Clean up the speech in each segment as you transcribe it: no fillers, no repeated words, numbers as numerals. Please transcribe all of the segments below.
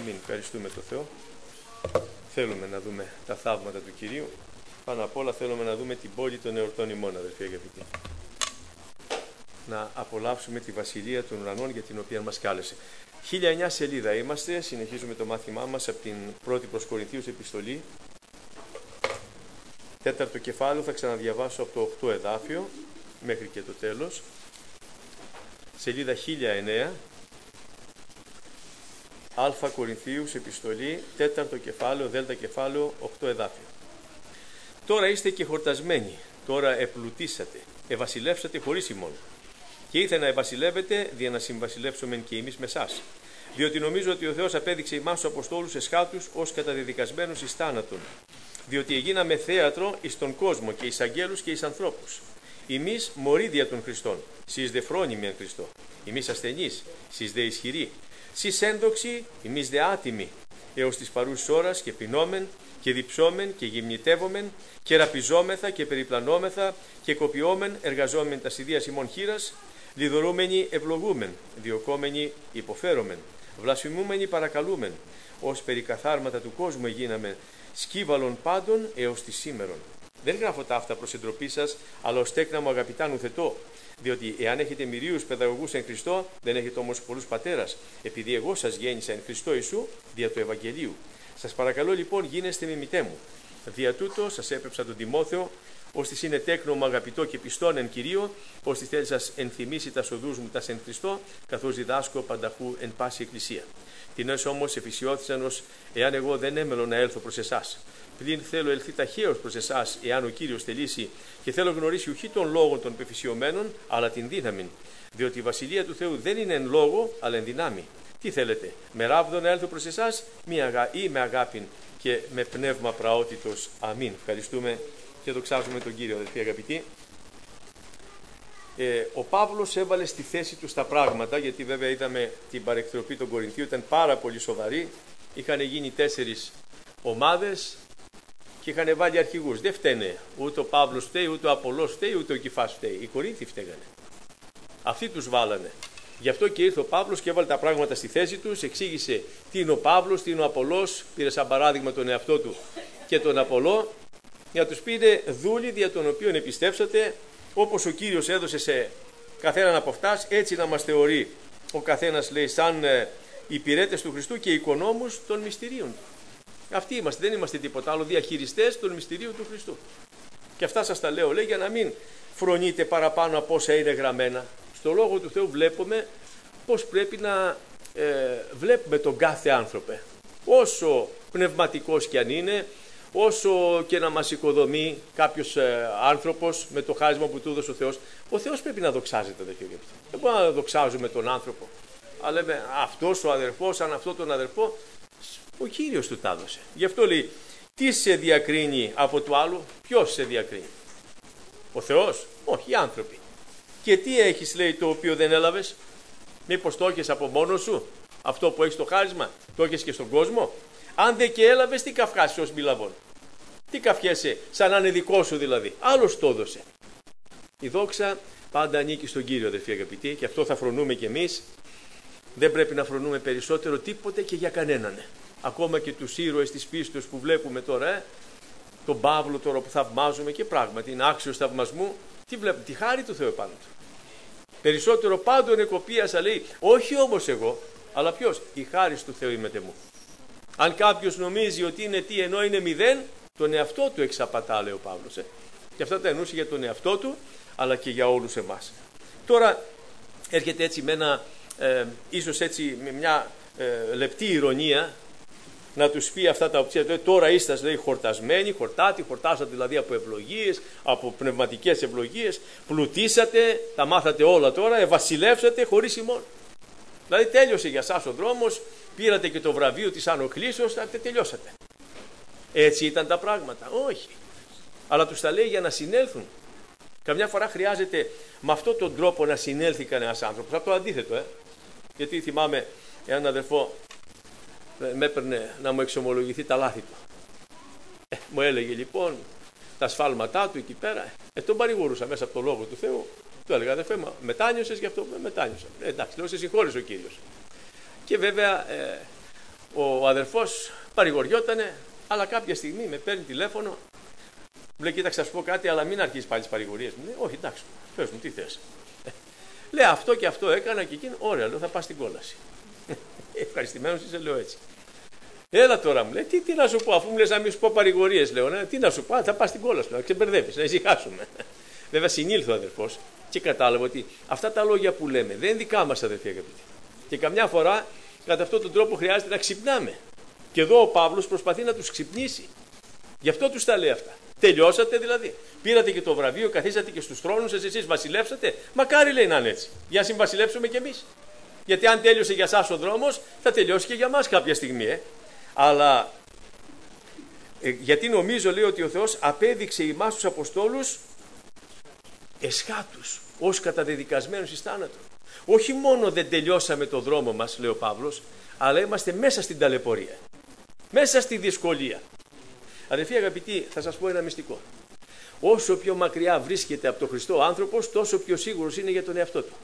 Αμήν. Ευχαριστούμε τον Θεό. Θέλουμε να δούμε τα θαύματα του Κυρίου. Πάνω απ' όλα θέλουμε να δούμε την πόλη των εορτών ημών, αδελφοί αγαπητοί. Να απολαύσουμε τη βασιλεία των ουρανών για την οποία μας κάλεσε. 1009 σελίδα είμαστε, συνεχίζουμε το μάθημά μας από την πρώτη προς Κορινθίους επιστολή. Τέταρτο κεφάλαιο, θα ξαναδιαβάσω από το 8 εδάφιο μέχρι και το τέλος. Σελίδα 1009. Α Κορινθίους επιστολή, τέταρτο κεφάλαιο, δέλτα κεφάλαιο, 8 εδάφιο. Τώρα είστε και χορτασμένοι, τώρα επλουτίσατε, ευασιλεύσατε χωρίς ημών. Και ήθελε να ευασιλεύετε, δια να συμβασιλεύσομεν και εμείς με εσάς. Διότι νομίζω ότι ο Θεός απέδειξε εμάς τους Αποστόλους εσχάτους ως καταδεδικασμένους εις θάνατον. Διότι εγίναμε θέατρο εις τον κόσμο και εις αγγέλους και εις ανθρώπους. Εμείς μωροί δια των Χριστών, σεις δε φρόνιμοι εν Χριστώ. Εμείς ασθενείς, σεις δε ισχυροί. Σεις ένδοξοι, εμείς δε άτιμοι. Έως της παρούσης ώρας και πεινόμεν και διψόμεν και γυμνητεύομεν και ραπιζόμεθα και περιπλανόμεθα και κοπιόμεν εργαζόμεν τα ιδίας ημών χείρας, λιδωρούμενοι ευλογούμεν, διωκόμενοι υποφέρομεν, βλασφημούμενοι παρακαλούμεν, ως περικαθάρματα του κόσμου εγίναμε, σκύβαλων πάντων έως τη σήμερον. Δεν γράφω τα αυτά προς εντροπή σας, αλλά ως τέκνα μου αγαπητά νουθετώ. Διότι εάν έχετε μυρίους παιδαγωγούς εν Χριστώ, δεν έχετε όμως πολλούς πατέρας, επειδή εγώ σας γέννησα εν Χριστώ Ιησού δια του Ευαγγελίου. Σας παρακαλώ λοιπόν, γίνεστε μιμητέ μου. Δια τούτο σας έπεψα τον Τιμόθεο, ώστις είναι τέκνο μου αγαπητό και πιστόν εν Κυρίω, ώστις θέλει σας ενθυμίσει τα οδούς μου τας εν Χριστώ, καθώς διδάσκω πανταχού εν πάση εκκλησία. Τινές όμως εφησιώθησαν ως εάν εγώ δεν έμελω να έλθω προς εσάς. Πλην θέλω ελθεί ταχαίως προς εσάς, εάν ο Κύριος θελήσει, και θέλω γνωρίσει ουχή των λόγων των πεφυσιωμένων, αλλά την δύναμη. Διότι η βασιλεία του Θεού δεν είναι εν λόγω, αλλά εν δυνάμει. Τι θέλετε, με ράβδο να έλθω προς εσάς, ή με αγάπην και με πνεύμα πραότητος. Αμήν. Ευχαριστούμε και δοξάζουμε τον Κύριο, αδελφοί αγαπητοί. Ο Παύλος έβαλε στη θέση του στα πράγματα, γιατί βέβαια είδαμε την παρεκτροπή των Κορινθίων, ήταν πάρα πολύ σοβαρή. Είχαν γίνει 4 ομάδες και είχαν βάλει αρχηγούς. Δεν φταίνε ούτε ο Παύλος φταίει, ούτε ο Απολλώς φταίει, ούτε ο Κηφάς φταίει. Οι Κορίνθιοι φταίγανε. Αυτοί τους βάλανε. Γι' αυτό και ήρθε ο Παύλος και έβαλε τα πράγματα στη θέση τους, εξήγησε τι είναι ο Παύλος, τι είναι ο Απολλώς, πήρε σαν παράδειγμα τον εαυτό του και τον Απολλώ, για να τους πήρε δούλοι δια των οποίων επιστέψατε, όπως ο Κύριος έδωσε σε καθέναν από αυτάς, έτσι να μας θεωρεί ο καθένας, λέει, σαν υπηρέτες του Χριστού και οικονόμους των μυστηρίων του. Αυτοί είμαστε, δεν είμαστε τίποτα άλλο, διαχειριστές των μυστηρίων του Χριστού. Και αυτά σας τα λέω, λέει, για να μην φρονείτε παραπάνω από όσα είναι γραμμένα. Στο Λόγο του Θεού βλέπουμε πώς πρέπει να βλέπουμε τον κάθε άνθρωπε. Όσο πνευματικός κι αν είναι, όσο και να μας οικοδομεί κάποιος άνθρωπος με το χάρισμα που του έδωσε ο Θεός, ο Θεός πρέπει να δοξάζεται, αδελφοί. Δεν μπορούμε να δοξάζουμε τον άνθρωπο. Αλλά λέμε αυτός ο αδερφός, αν αυτό τον αδερφό, ο Κύριος του τα έδωσε. Γι' αυτό λέει, τι σε διακρίνει από το άλλο, ποιος σε διακρίνει? Ο Θεός? Όχι, οι άνθρωποι. Και τι έχεις, λέει, το οποίο δεν έλαβες? Μήπως το έχεις από μόνος σου, αυτό που έχεις το χάρισμα, το έχεις και στον κόσμο? Αν δεν και έλαβες, τι καυχάσαι ως μη λαβών? Τι καυχέσαι, σαν να είναι δικό σου δηλαδή? Άλλος το έδωσε. Η δόξα πάντα ανήκει στον Κύριο, αδελφοί αγαπητοί, και αυτό θα φρονούμε κι εμείς. Δεν πρέπει να φρονούμε περισσότερο τίποτε και για κανέναν. Ακόμα και τους ήρωες της πίστης που βλέπουμε τώρα, τον Παύλο τώρα που θαυμάζουμε, και πράγματι είναι άξιος θαυμασμού. Τι βλέπουμε? Τη χάρη του Θεού επάνω του. Περισσότερο πάντων εκοπίασα, λέει, όχι όμως εγώ, αλλά ποιος? Η χάρη του Θεού ημετε μου. Αν κάποιος νομίζει ότι είναι τι ενώ είναι 0, τον εαυτό του εξαπατά, λέει ο Παύλος. Και αυτά τα εννοούσε για τον εαυτό του, αλλά και για όλους εμάς. Τώρα έρχεται έτσι με ένα, ίσως έτσι με μια λεπτή ηρωνία, να τους πει αυτά τα οποία τώρα είστε, λέει, χορτασμένοι, χορτάσατε δηλαδή από ευλογίες, από πνευματικές ευλογίες, πλουτίσατε, τα μάθατε όλα τώρα, ευασιλεύσατε χωρίς ημών. Δηλαδή τέλειωσε για σας ο δρόμος, πήρατε και το βραβείο της ανοχλήσεως, τελειώσατε. Έτσι ήταν τα πράγματα? Όχι. Αλλά τους τα λέει για να συνέλθουν. Καμιά φορά χρειάζεται με αυτόν τον τρόπο να συνέλθει κανένας άνθρωπος. Από το αντίθετο, γιατί θυμάμαι έναν αδερφό με έπαιρνε να μου εξομολογηθεί τα λάθη του. Μου έλεγε λοιπόν τα σφάλματά του εκεί πέρα. Τον παρηγορούσα μέσα από το Λόγο του Θεού. Του έλεγα, αδερφέ, μετάνιωσες γι' αυτό? Μετάνιωσα. Εντάξει, λέω, σε συγχώρησε ο Κύριος. Και βέβαια ο ο αδερφός παρηγοριότανε, αλλά κάποια στιγμή με παίρνει τηλέφωνο, μου λέει: κοίταξε, θα σου πω κάτι, αλλά μην αρχίσεις πάλι τις παρηγορίες μου. Λέει: όχι, εντάξει, πες μου, τι θες. Λέει: αυτό και αυτό έκανα και εκείνο. Ωραία, λέω, θα πας στην κόλαση. Ευχαριστημένος είσαι, λέω έτσι. Έλα τώρα, μου λέει: τι να σου πω, αφού μου λες να μην σου πω παρηγορίες, λέω. Ναι, τι να σου πω, θα πας στην κόλαση, λέω, ξεμπερδεύεις, να ησυχάσουμε. Βέβαια, συνήλθε ο αδερφός και κατάλαβε ότι αυτά τα λόγια που λέμε δεν είναι δικά μας, αδερφοί αγαπητοί. Και καμιά φορά κατά αυτόν τον τρόπο χρειάζεται να ξυπνάμε. Και εδώ ο Παύλος προσπαθεί να τους ξυπνήσει. Γι' αυτό τους τα λέει αυτά. Τελειώσατε δηλαδή. Πήρατε και το βραβείο, καθίσατε και στους θρόνους σας, εσείς βασιλεύσατε. Μακάρι, λέει, να είναι έτσι. Για να συμβασιλεύσουμε κι εμείς. Γιατί αν τέλειωσε για εσάς ο δρόμος, θα τελειώσει και για μας κάποια στιγμή. Αλλά γιατί νομίζω, λέει, ότι ο Θεός απέδειξε εμάς τους Αποστόλους εσχάτους, ως καταδεδικασμένους εις θάνατο. Όχι μόνο δεν τελειώσαμε το δρόμο μας, λέει ο Παύλος, αλλά είμαστε μέσα στην ταλαιπωρία, μέσα στη δυσκολία. Αδελφοί αγαπητοί, θα σας πω ένα μυστικό. Όσο πιο μακριά βρίσκεται από τον Χριστό ο άνθρωπος, τόσο πιο σίγουρος είναι για τον εαυτό του.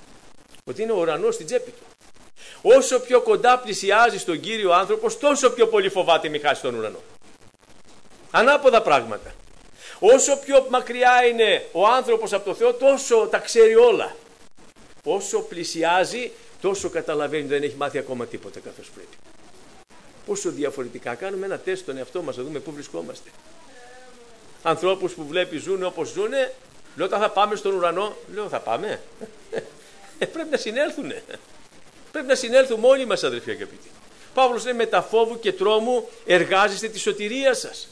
Ότι είναι ο ουρανός στην τσέπη του. Όσο πιο κοντά πλησιάζει στον Κύριο ο άνθρωπος, τόσο πιο πολύ φοβάται μη χάσει τον ουρανό. Ανάποδα πράγματα. Όσο πιο μακριά είναι ο άνθρωπος από το Θεό, τόσο τα ξέρει όλα. Όσο πλησιάζει, τόσο καταλαβαίνει ότι δεν έχει μάθει ακόμα τίποτα καθώς πρέπει. Πόσο διαφορετικά. Κάνουμε ένα τεστ στον εαυτό μας, να δούμε πού βρισκόμαστε. Ανθρώπους που βλέπει ζουν όπως ζουν, λέω, όταν θα πάμε στον ουρανό, λέω, θα πάμε. Πρέπει να συνέλθουνε. Πρέπει να συνέλθουμε όλοι μας, αδελφοί αγαπητοί. Παύλος λέει: με τα φόβου και τρόμου εργάζεστε τη σωτηρία σας.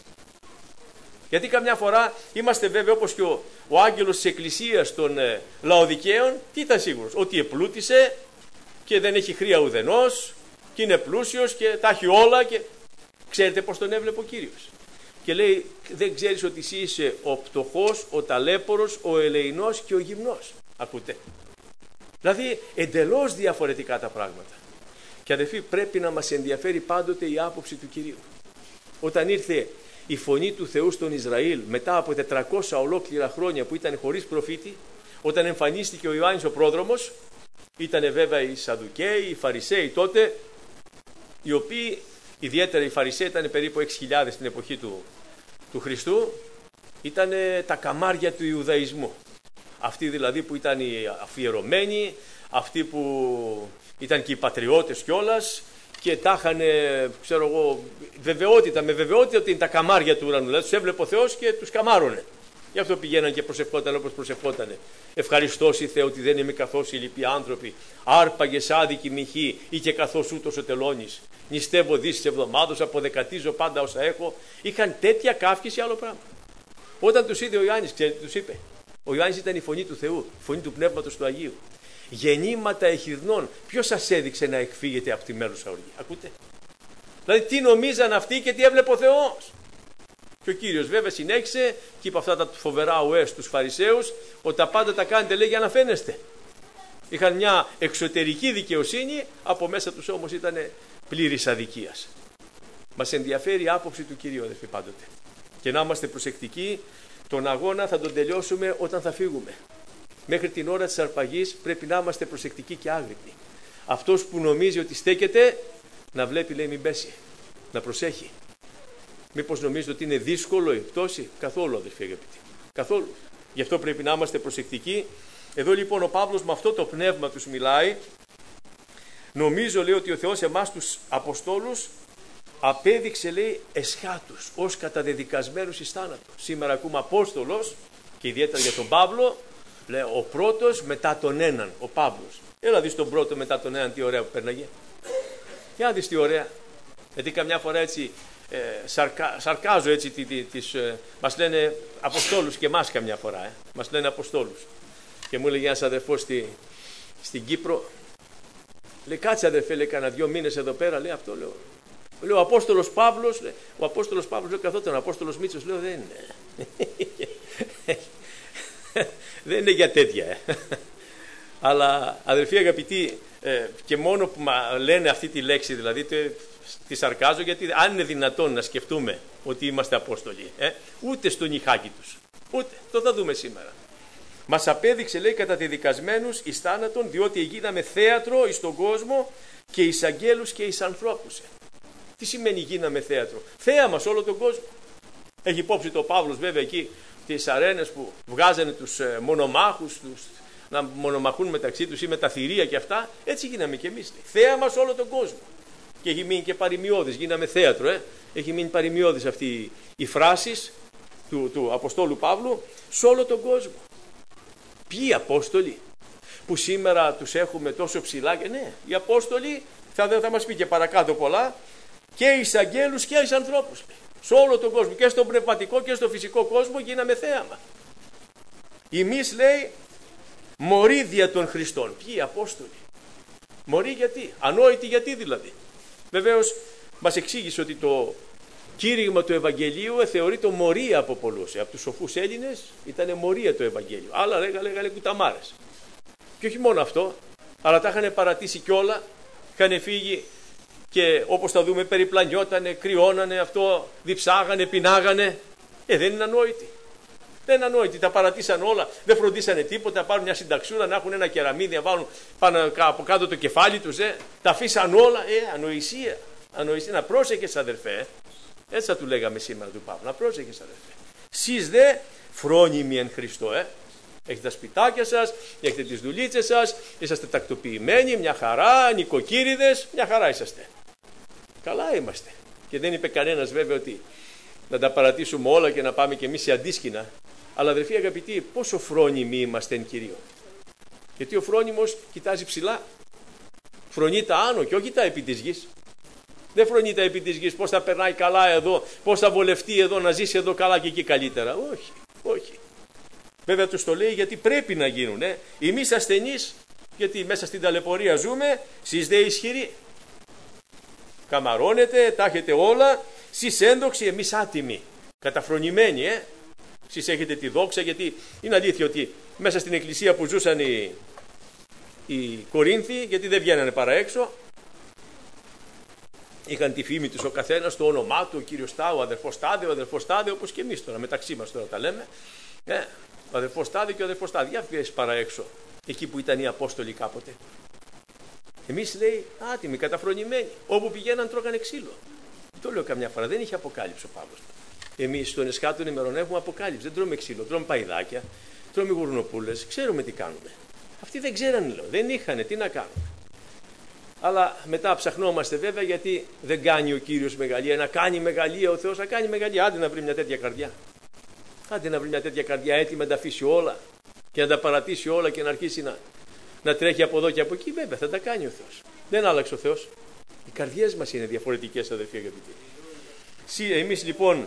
Γιατί καμιά φορά είμαστε βέβαιοι, όπως και ο άγγελος της εκκλησίας των Λαοδικαίων, τι ήταν σίγουρος? Ότι επλούτησε και δεν έχει χρία ουδενός και είναι πλούσιος και τα έχει όλα. Και ξέρετε πώς τον έβλεπε ο Κύριος? Και λέει: δεν ξέρεις ότι εσύ είσαι ο πτωχός, ο ταλέπορος, ο ελεεινός και ο γυμνός? Ακούτε? Δηλαδή εντελώς διαφορετικά τα πράγματα. Και αδελφοί, πρέπει να μας ενδιαφέρει πάντοτε η άποψη του Κυρίου. Όταν ήρθε η φωνή του Θεού στον Ισραήλ μετά από 400 ολόκληρα χρόνια που ήταν χωρίς προφήτη, όταν εμφανίστηκε ο Ιωάννης ο πρόδρομος, ήταν βέβαια οι Σαδουκαίοι, οι Φαρισαίοι τότε, οι οποίοι, ιδιαίτερα οι Φαρισαίοι, ήταν περίπου 6.000 στην εποχή του Χριστού, ήταν τα καμάρια του Ιουδαϊσμού. Αυτοί δηλαδή που ήταν οι αφιερωμένοι, αυτοί που ήταν και οι πατριώτες κιόλας, και τα είχαν, ξέρω εγώ, βεβαιότητα, με βεβαιότητα ότι είναι τα καμάρια του ουρανού. Δηλαδή τους έβλεπε ο Θεός και τους καμάρωνε. Γι' αυτό πηγαίναν και προσευχόταν όπως προσευχότανε. Ευχαριστώς η Θεέ ότι δεν είμαι καθώς οι λοιποί άνθρωποι. Άρπαγες άδικη μοιχή ή και καθώς ούτως ο τελώνης. Νηστεύω δύσεις εβδομάδος, αποδεκατίζω πάντα όσα έχω. Είχαν τέτοια καύχηση, άλλο πράγμα. Όταν τους είδε ο Ιωάννης, ξέρετε τι τους είπε? Ο Ιωάννης ήταν η φωνή του Θεού, η φωνή του Πνεύματος του Αγίου. Γεννήματα εχιδνών. Ποιος σας έδειξε να εκφύγετε από τη μέλουσα οργή? Ακούτε? Δηλαδή τι νομίζαν αυτοί και τι έβλεπε ο Θεός? Και ο Κύριος βέβαια συνέχισε και είπε αυτά τα φοβερά ουές στους Φαρισαίους, ότι τα πάντα τα κάνετε, λέει, για να φαίνεστε. Είχαν μια εξωτερική δικαιοσύνη, από μέσα τους όμως ήταν πλήρης αδικίας. Μας ενδιαφέρει η άποψη του Κυρίου, αδελφοί, πάντοτε. Και να είμαστε προσεκτικοί, τον αγώνα θα τον τελειώσουμε όταν θα φύγουμε. Μέχρι την ώρα της αρπαγής πρέπει να είμαστε προσεκτικοί και άγρυπνοι. Αυτός που νομίζει ότι στέκεται, να βλέπει, λέει, μην πέσει. Να προσέχει. Μήπως νομίζετε ότι είναι δύσκολο η πτώση? Καθόλου, αδελφοί αγαπητοί. Καθόλου. Γι' αυτό πρέπει να είμαστε προσεκτικοί. Εδώ λοιπόν ο Παύλος με αυτό το πνεύμα τους μιλάει. Νομίζω, λέει, ότι ο Θεός εμάς τους Αποστόλους απέδειξε, λέει, εσχάτους, ως καταδεδικασμένους εις θάνατο. Σήμερα ακούμε Απόστολος, και ιδιαίτερα για τον Παύλο, λέει, ο πρώτος μετά τον έναν, ο Παύλος. Έλα δεις τον πρώτο μετά τον έναν, τι ωραία που πέρναγε. Για να δεις τι ωραία. Γιατί καμιά φορά έτσι σαρκάζω έτσι, μας λένε Αποστόλους και εμάς καμιά φορά. Μας λένε Αποστόλους. Και μου έλεγε ένας αδερφός στην Κύπρο, λέει, κάτσε αδερφέ, λέει, κάνα 2 μήνες εδώ πέρα, λέει, αυτό λέω. Λέω, ο Απόστολος Παύλος, λέει, ο Απόστολος Παύλος, λέω, καθόταν, ο Απόστολος Μίτσος, λέω, δεν είναι. Δεν είναι για τέτοια. Αλλά αδερφοί αγαπητοί, και μόνο που λένε αυτή τη λέξη, δηλαδή τη σαρκάζω, γιατί αν είναι δυνατόν να σκεφτούμε ότι είμαστε Απόστολοι, ούτε στο νυχάκι τους, ούτε, το θα δούμε σήμερα. Μας απέδειξε, λέει, καταδεδικασμένους εις θάνατον, διότι γίναμε θέατρο εις τον κόσμο και εις αγγέλους και εις ανθρώπους. Τι σημαίνει γίναμε θέατρο? Θέαμα σε όλο τον κόσμο. Έχει υπόψη το Παύλος βέβαια εκεί τις αρένες που βγάζανε τους μονομάχους, να μονομαχούν μεταξύ τους ή με τα θηρία και αυτά. Έτσι γίναμε κι εμείς. Θέαμα σε όλο τον κόσμο. Και έχει μείνει και παροιμιώδης, γίναμε θέατρο. Έχει μείνει παροιμιώδης αυτή η φράση του Αποστόλου Παύλου σε όλο τον κόσμο. Ποιοι Απόστολοι που σήμερα τους έχουμε τόσο ψηλά? Και ναι, οι Απόστολοι θα μας πει και παρακάτω πολλά, και εις αγγέλους και εις ανθρώπους. Σε όλο τον κόσμο, και στον πνευματικό και στο φυσικό κόσμο γίναμε θέαμα. Εμείς, λέει, μωροί δια των Χριστών. Ποιοι Απόστολοι? Μωροί γιατί? Ανόητοι γιατί δηλαδή? Βεβαίως μας εξήγησε ότι το κήρυγμα του Ευαγγελίου θεωρείται μορία από πολλούς. Από τους σοφούς Έλληνες ήταν μορία το Ευαγγέλιο. Άλλα λέγανε κουταμάρες. Και όχι μόνο αυτό, αλλά τα είχαν παρατήσει κιόλα, είχαν φύγει και όπως θα δούμε περιπλανιότανε, κρυώνανε αυτό, διψάγανε, πεινάγανε. Δεν είναι ανόητοι. Δεν είναι ανόητοι, τα παρατήσαν όλα, δεν φροντίσανε τίποτα, πάρουν μια συνταξούρα, να έχουν ένα κεραμίδι, να βάλουν πάνω από κάτω το κεφάλι τους, τα αφήσαν όλα. Ανοησία. Ανοησία. Να πρόσεχες αδερφέ. Έτσι θα του λέγαμε σήμερα του Παύλου. Να πρόσεχες αδερφέ. Σεις δε φρόνιμοι εν Χριστώ. Έχετε τα σπιτάκια σας, έχετε τις δουλίτσες σας, είσαστε τακτοποιημένοι, μια χαρά, νοικοκύριδες, μια χαρά είσαστε. Καλά είμαστε. Και δεν είπε κανένας βέβαια ότι να τα παρατήσουμε όλα και να πάμε κι εμείς σε αντίσκηνα. Αλλά αδερφοί αγαπητοί, πόσο φρόνιμοι είμαστε εν Κυρίω? Γιατί ο φρόνιμος κοιτάζει ψηλά. Φρονεί τα άνω και όχι τα επί της γης. Δεν φρονεί τα επί της γης, πώς θα περνάει καλά εδώ, πώς θα βολευτεί εδώ, να ζήσει εδώ καλά και εκεί καλύτερα. Όχι, όχι. Βέβαια τους το λέει γιατί πρέπει να γίνουν. Εμείς ασθενείς, γιατί μέσα στην ταλαιπωρία ζούμε, σεις δε ισχυροί. Καμαρώνετε, τα έχετε όλα, σεις ένδοξοι, εμείς άτιμοι, καταφρονημένοι. Σεις έχετε τη δόξα, γιατί είναι αλήθεια ότι μέσα στην εκκλησία που ζούσαν οι Κορίνθοι, γιατί δεν βγαίνανε παρά έξω, είχαν τη φήμη τους ο καθένας, το όνομά του, ο κύριος Τάδε, ο αδερφός Τάδε, ο αδερφός Τάδε, όπως και εμείς τώρα, μεταξύ μας τώρα τα λέμε. Ο αδερφός Τάδε και ο αδερφός Τάδε. Για βγες παρά έξω, εκεί που ήταν οι Απόστολοι κάποτε. Εμείς, λέει, άτιμοι, καταφρονημένοι. Όπου πηγαίναν τρώγανε ξύλο. Το λέω καμιά φορά, δεν είχε αποκάλυψη ο Παύλος. Εμείς στον Εσχάτων ημερών έχουμε αποκάλυψη. Δεν τρώμε ξύλο, τρώμε παϊδάκια, τρώμε γουρνοπούλες, ξέρουμε τι κάνουμε. Αυτοί δεν ξέρανε, λέω, δεν είχανε, τι να κάνουν. Αλλά μετά ψαχνόμαστε βέβαια, γιατί δεν κάνει ο Κύριος μεγαλεία. Να κάνει μεγαλεία ο Θεός, να κάνει μεγαλεία. Άντε να βρει μια τέτοια καρδιά. Άντε να βρει μια τέτοια καρδιά έτοιμη να τα αφήσει όλα και να τα παρατήσει όλα και να αρχίσει να τρέχει από εδώ και από εκεί. Βέβαια θα τα κάνει ο Θεός. Δεν άλλαξε ο Θεός. Οι καρδιές μας είναι διαφορετικές, αδερφοί αγαπητοί. Εμείς λοιπόν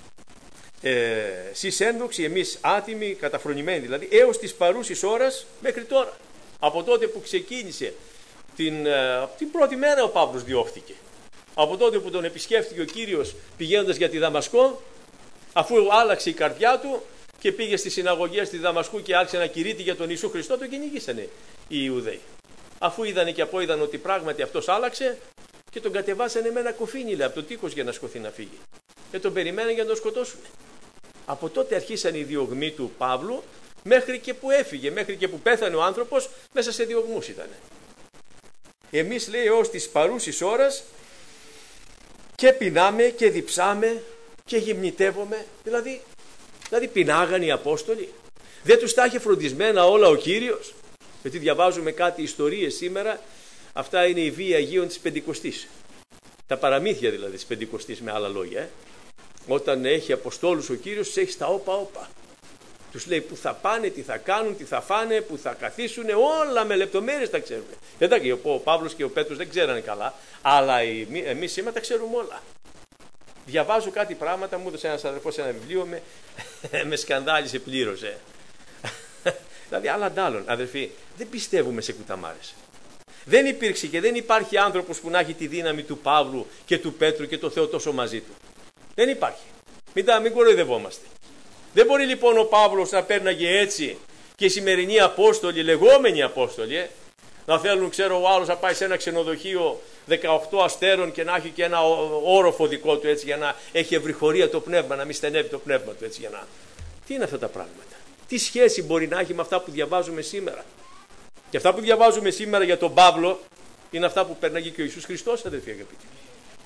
σεις ένδοξοι, εμείς άτιμοι, καταφρονημένοι δηλαδή, έως της παρούσης ώρας μέχρι τώρα. Από τότε που ξεκίνησε την πρώτη μέρα ο Παύλος διώχθηκε. Από τότε που τον επισκέφθηκε ο Κύριος πηγαίνοντας για τη Δαμασκό, αφού άλλαξε η καρδιά του και πήγε στις συναγωγές στη Δαμασκού και άρχισε να κηρύττει για τον Ιησού Χριστό, τον κυνηγήσανε οι Ιουδαίοι. Αφού είδανε και απόειδαν ότι πράγματι αυτός άλλαξε, και τον κατεβάσανε με ένα κοφίνι, λέει, από το τείχος για να σκοθεί να φύγει. Και τον περιμέναν για να τον σκοτώσουν. Από τότε αρχίσαν οι διωγμοί του Παύλου, μέχρι και που έφυγε, μέχρι και που πέθανε ο άνθρωπος, μέσα σε διωγμούς ήταν. Εμείς, λέει, ως της παρούσης ώρας και πεινάμε και διψάμε και γυμνητεύομαι. Δηλαδή πεινάγανε οι Απόστολοι. Δεν τους τα είχε φροντισμένα όλα ο Κύριος? Γιατί διαβάζουμε κάτι ιστορίες σήμερα. Αυτά είναι η βία Αγίων της Πεντηκοστής. Τα παραμύθια δηλαδή της Πεντηκοστής, με άλλα λόγια. Όταν έχει Αποστόλους ο Κύριος, τους έχει στα όπα. Τους λέει που θα πάνε, τι θα κάνουν, τι θα φάνε, που θα καθίσουν, όλα με λεπτομέρειες τα ξέρουν. Εντάξει, ο Παύλος και ο Πέτρος δεν ξέρανε καλά, αλλά εμείς σήμερα τα ξέρουμε όλα. Διαβάζω κάτι πράγματα, μου έδωσε ένας αδερφός ένα βιβλίο, με σκανδάλισε πλήρως. Δηλαδή, άλλα αντάλλων, αδερφοί, δεν πιστεύουμε σε κουταμάρες. Δεν υπήρξε και δεν υπάρχει άνθρωπος που να έχει τη δύναμη του Παύλου και του Πέτρου και το Θεό τόσο μαζί του. Δεν υπάρχει. Μην κοροϊδευόμαστε. Δεν μπορεί λοιπόν ο Παύλος να πέρναγε έτσι και οι σημερινοί Απόστολοι, λεγόμενοι Απόστολοι, να θέλουν, ξέρω, ο άλλος να πάει σε ένα ξενοδοχείο 18 αστέρων και να έχει και ένα όροφο δικό του, έτσι, για να έχει ευρυχωρία το πνεύμα, να μην στενεύει το πνεύμα του, έτσι, για να... Τι είναι αυτά τα πράγματα? Τι σχέση μπορεί να έχει με αυτά που διαβάζουμε σήμερα? Και αυτά που διαβάζουμε σήμερα για τον Παύλο είναι αυτά που περνάγει και ο Ιησούς Χριστός, αδελφοί αγαπητοί.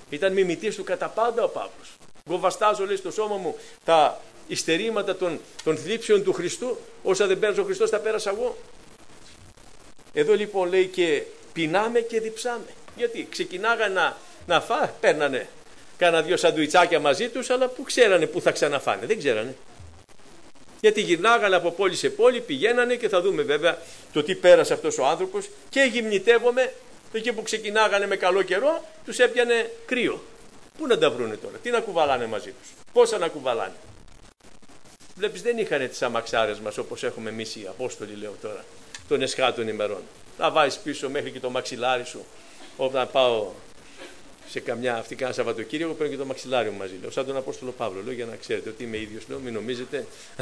Ήταν μιμητής του κατά πάντα ο Παύλος. Εγώ βαστάζω, λέει, στο σώμα μου τα υστερήματα των θλίψεων του Χριστού. Όσα δεν πέρασε ο Χριστός τα πέρασα εγώ. Εδώ λοιπόν λέει και πεινάμε και διψάμε. Γιατί ξεκινάγανε παίρνανε κάνα 2 σαντουιτσάκια μαζί τους, αλλά που ξέρανε που θα ξαναφάνε? Δεν ξέρανε. Γιατί γυρνάγανε από πόλη σε πόλη, πηγαίνανε και θα δούμε βέβαια το τι πέρασε αυτός ο άνθρωπος, και γυμνητεύομαι. Εκεί που ξεκινάγανε με καλό καιρό, τους έπιανε κρύο. Πού να τα βρούνε τώρα, τι να κουβαλάνε μαζί τους, πόσα να κουβαλάνε? Βλέπεις, δεν είχαν τις αμαξάρες μας όπως έχουμε εμείς οι Απόστολοι, λέω τώρα, των εσχάτων ημερών. Θα βάζεις πίσω μέχρι και το μαξιλάρι σου. Όταν πάω σε καμιά αυτή κάνα Σαββατοκύριακο, παίρνω και το μαξιλάρι μου μαζί. Λέω, σαν τον Απόστολο Παύλο, λέω, για να ξέρετε ότι είμαι ίδιος, λέω, μην νομίζετε.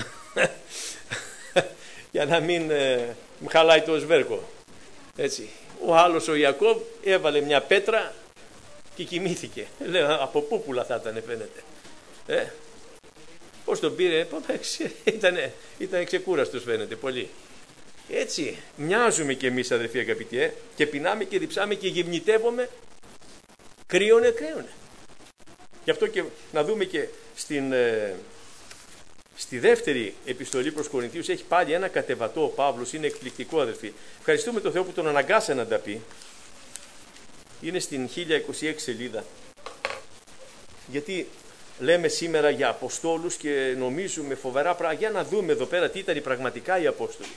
Για να μην μου χαλάει το σβέρκο. Έτσι. Ο άλλος, ο Ιακώβ, έβαλε μια πέτρα και κοιμήθηκε. Λέω, από πούπουλα θα ήταν, φαίνεται. Πώς τον πήρε? Ήταν ξεκούραστος, φαίνεται πολύ. Έτσι μοιάζουμε κι εμείς, αδελφοί αγαπητοί, και πεινάμε και διψάμε και γυμνητεύομαι. Κρύωνε. Γι' αυτό και να δούμε και στη δεύτερη επιστολή προς Κορινθίους έχει πάλι ένα κατεβατό ο Παύλος. Είναι εκπληκτικό, αδελφοί. Ευχαριστούμε τον Θεό που τον αναγκάσε να τα πει. Είναι στην 1026 σελίδα. Γιατί λέμε σήμερα για Αποστόλους και νομίζουμε φοβερά πράγματα. Για να δούμε εδώ πέρα τι ήταν πραγματικά οι Απόστολοι.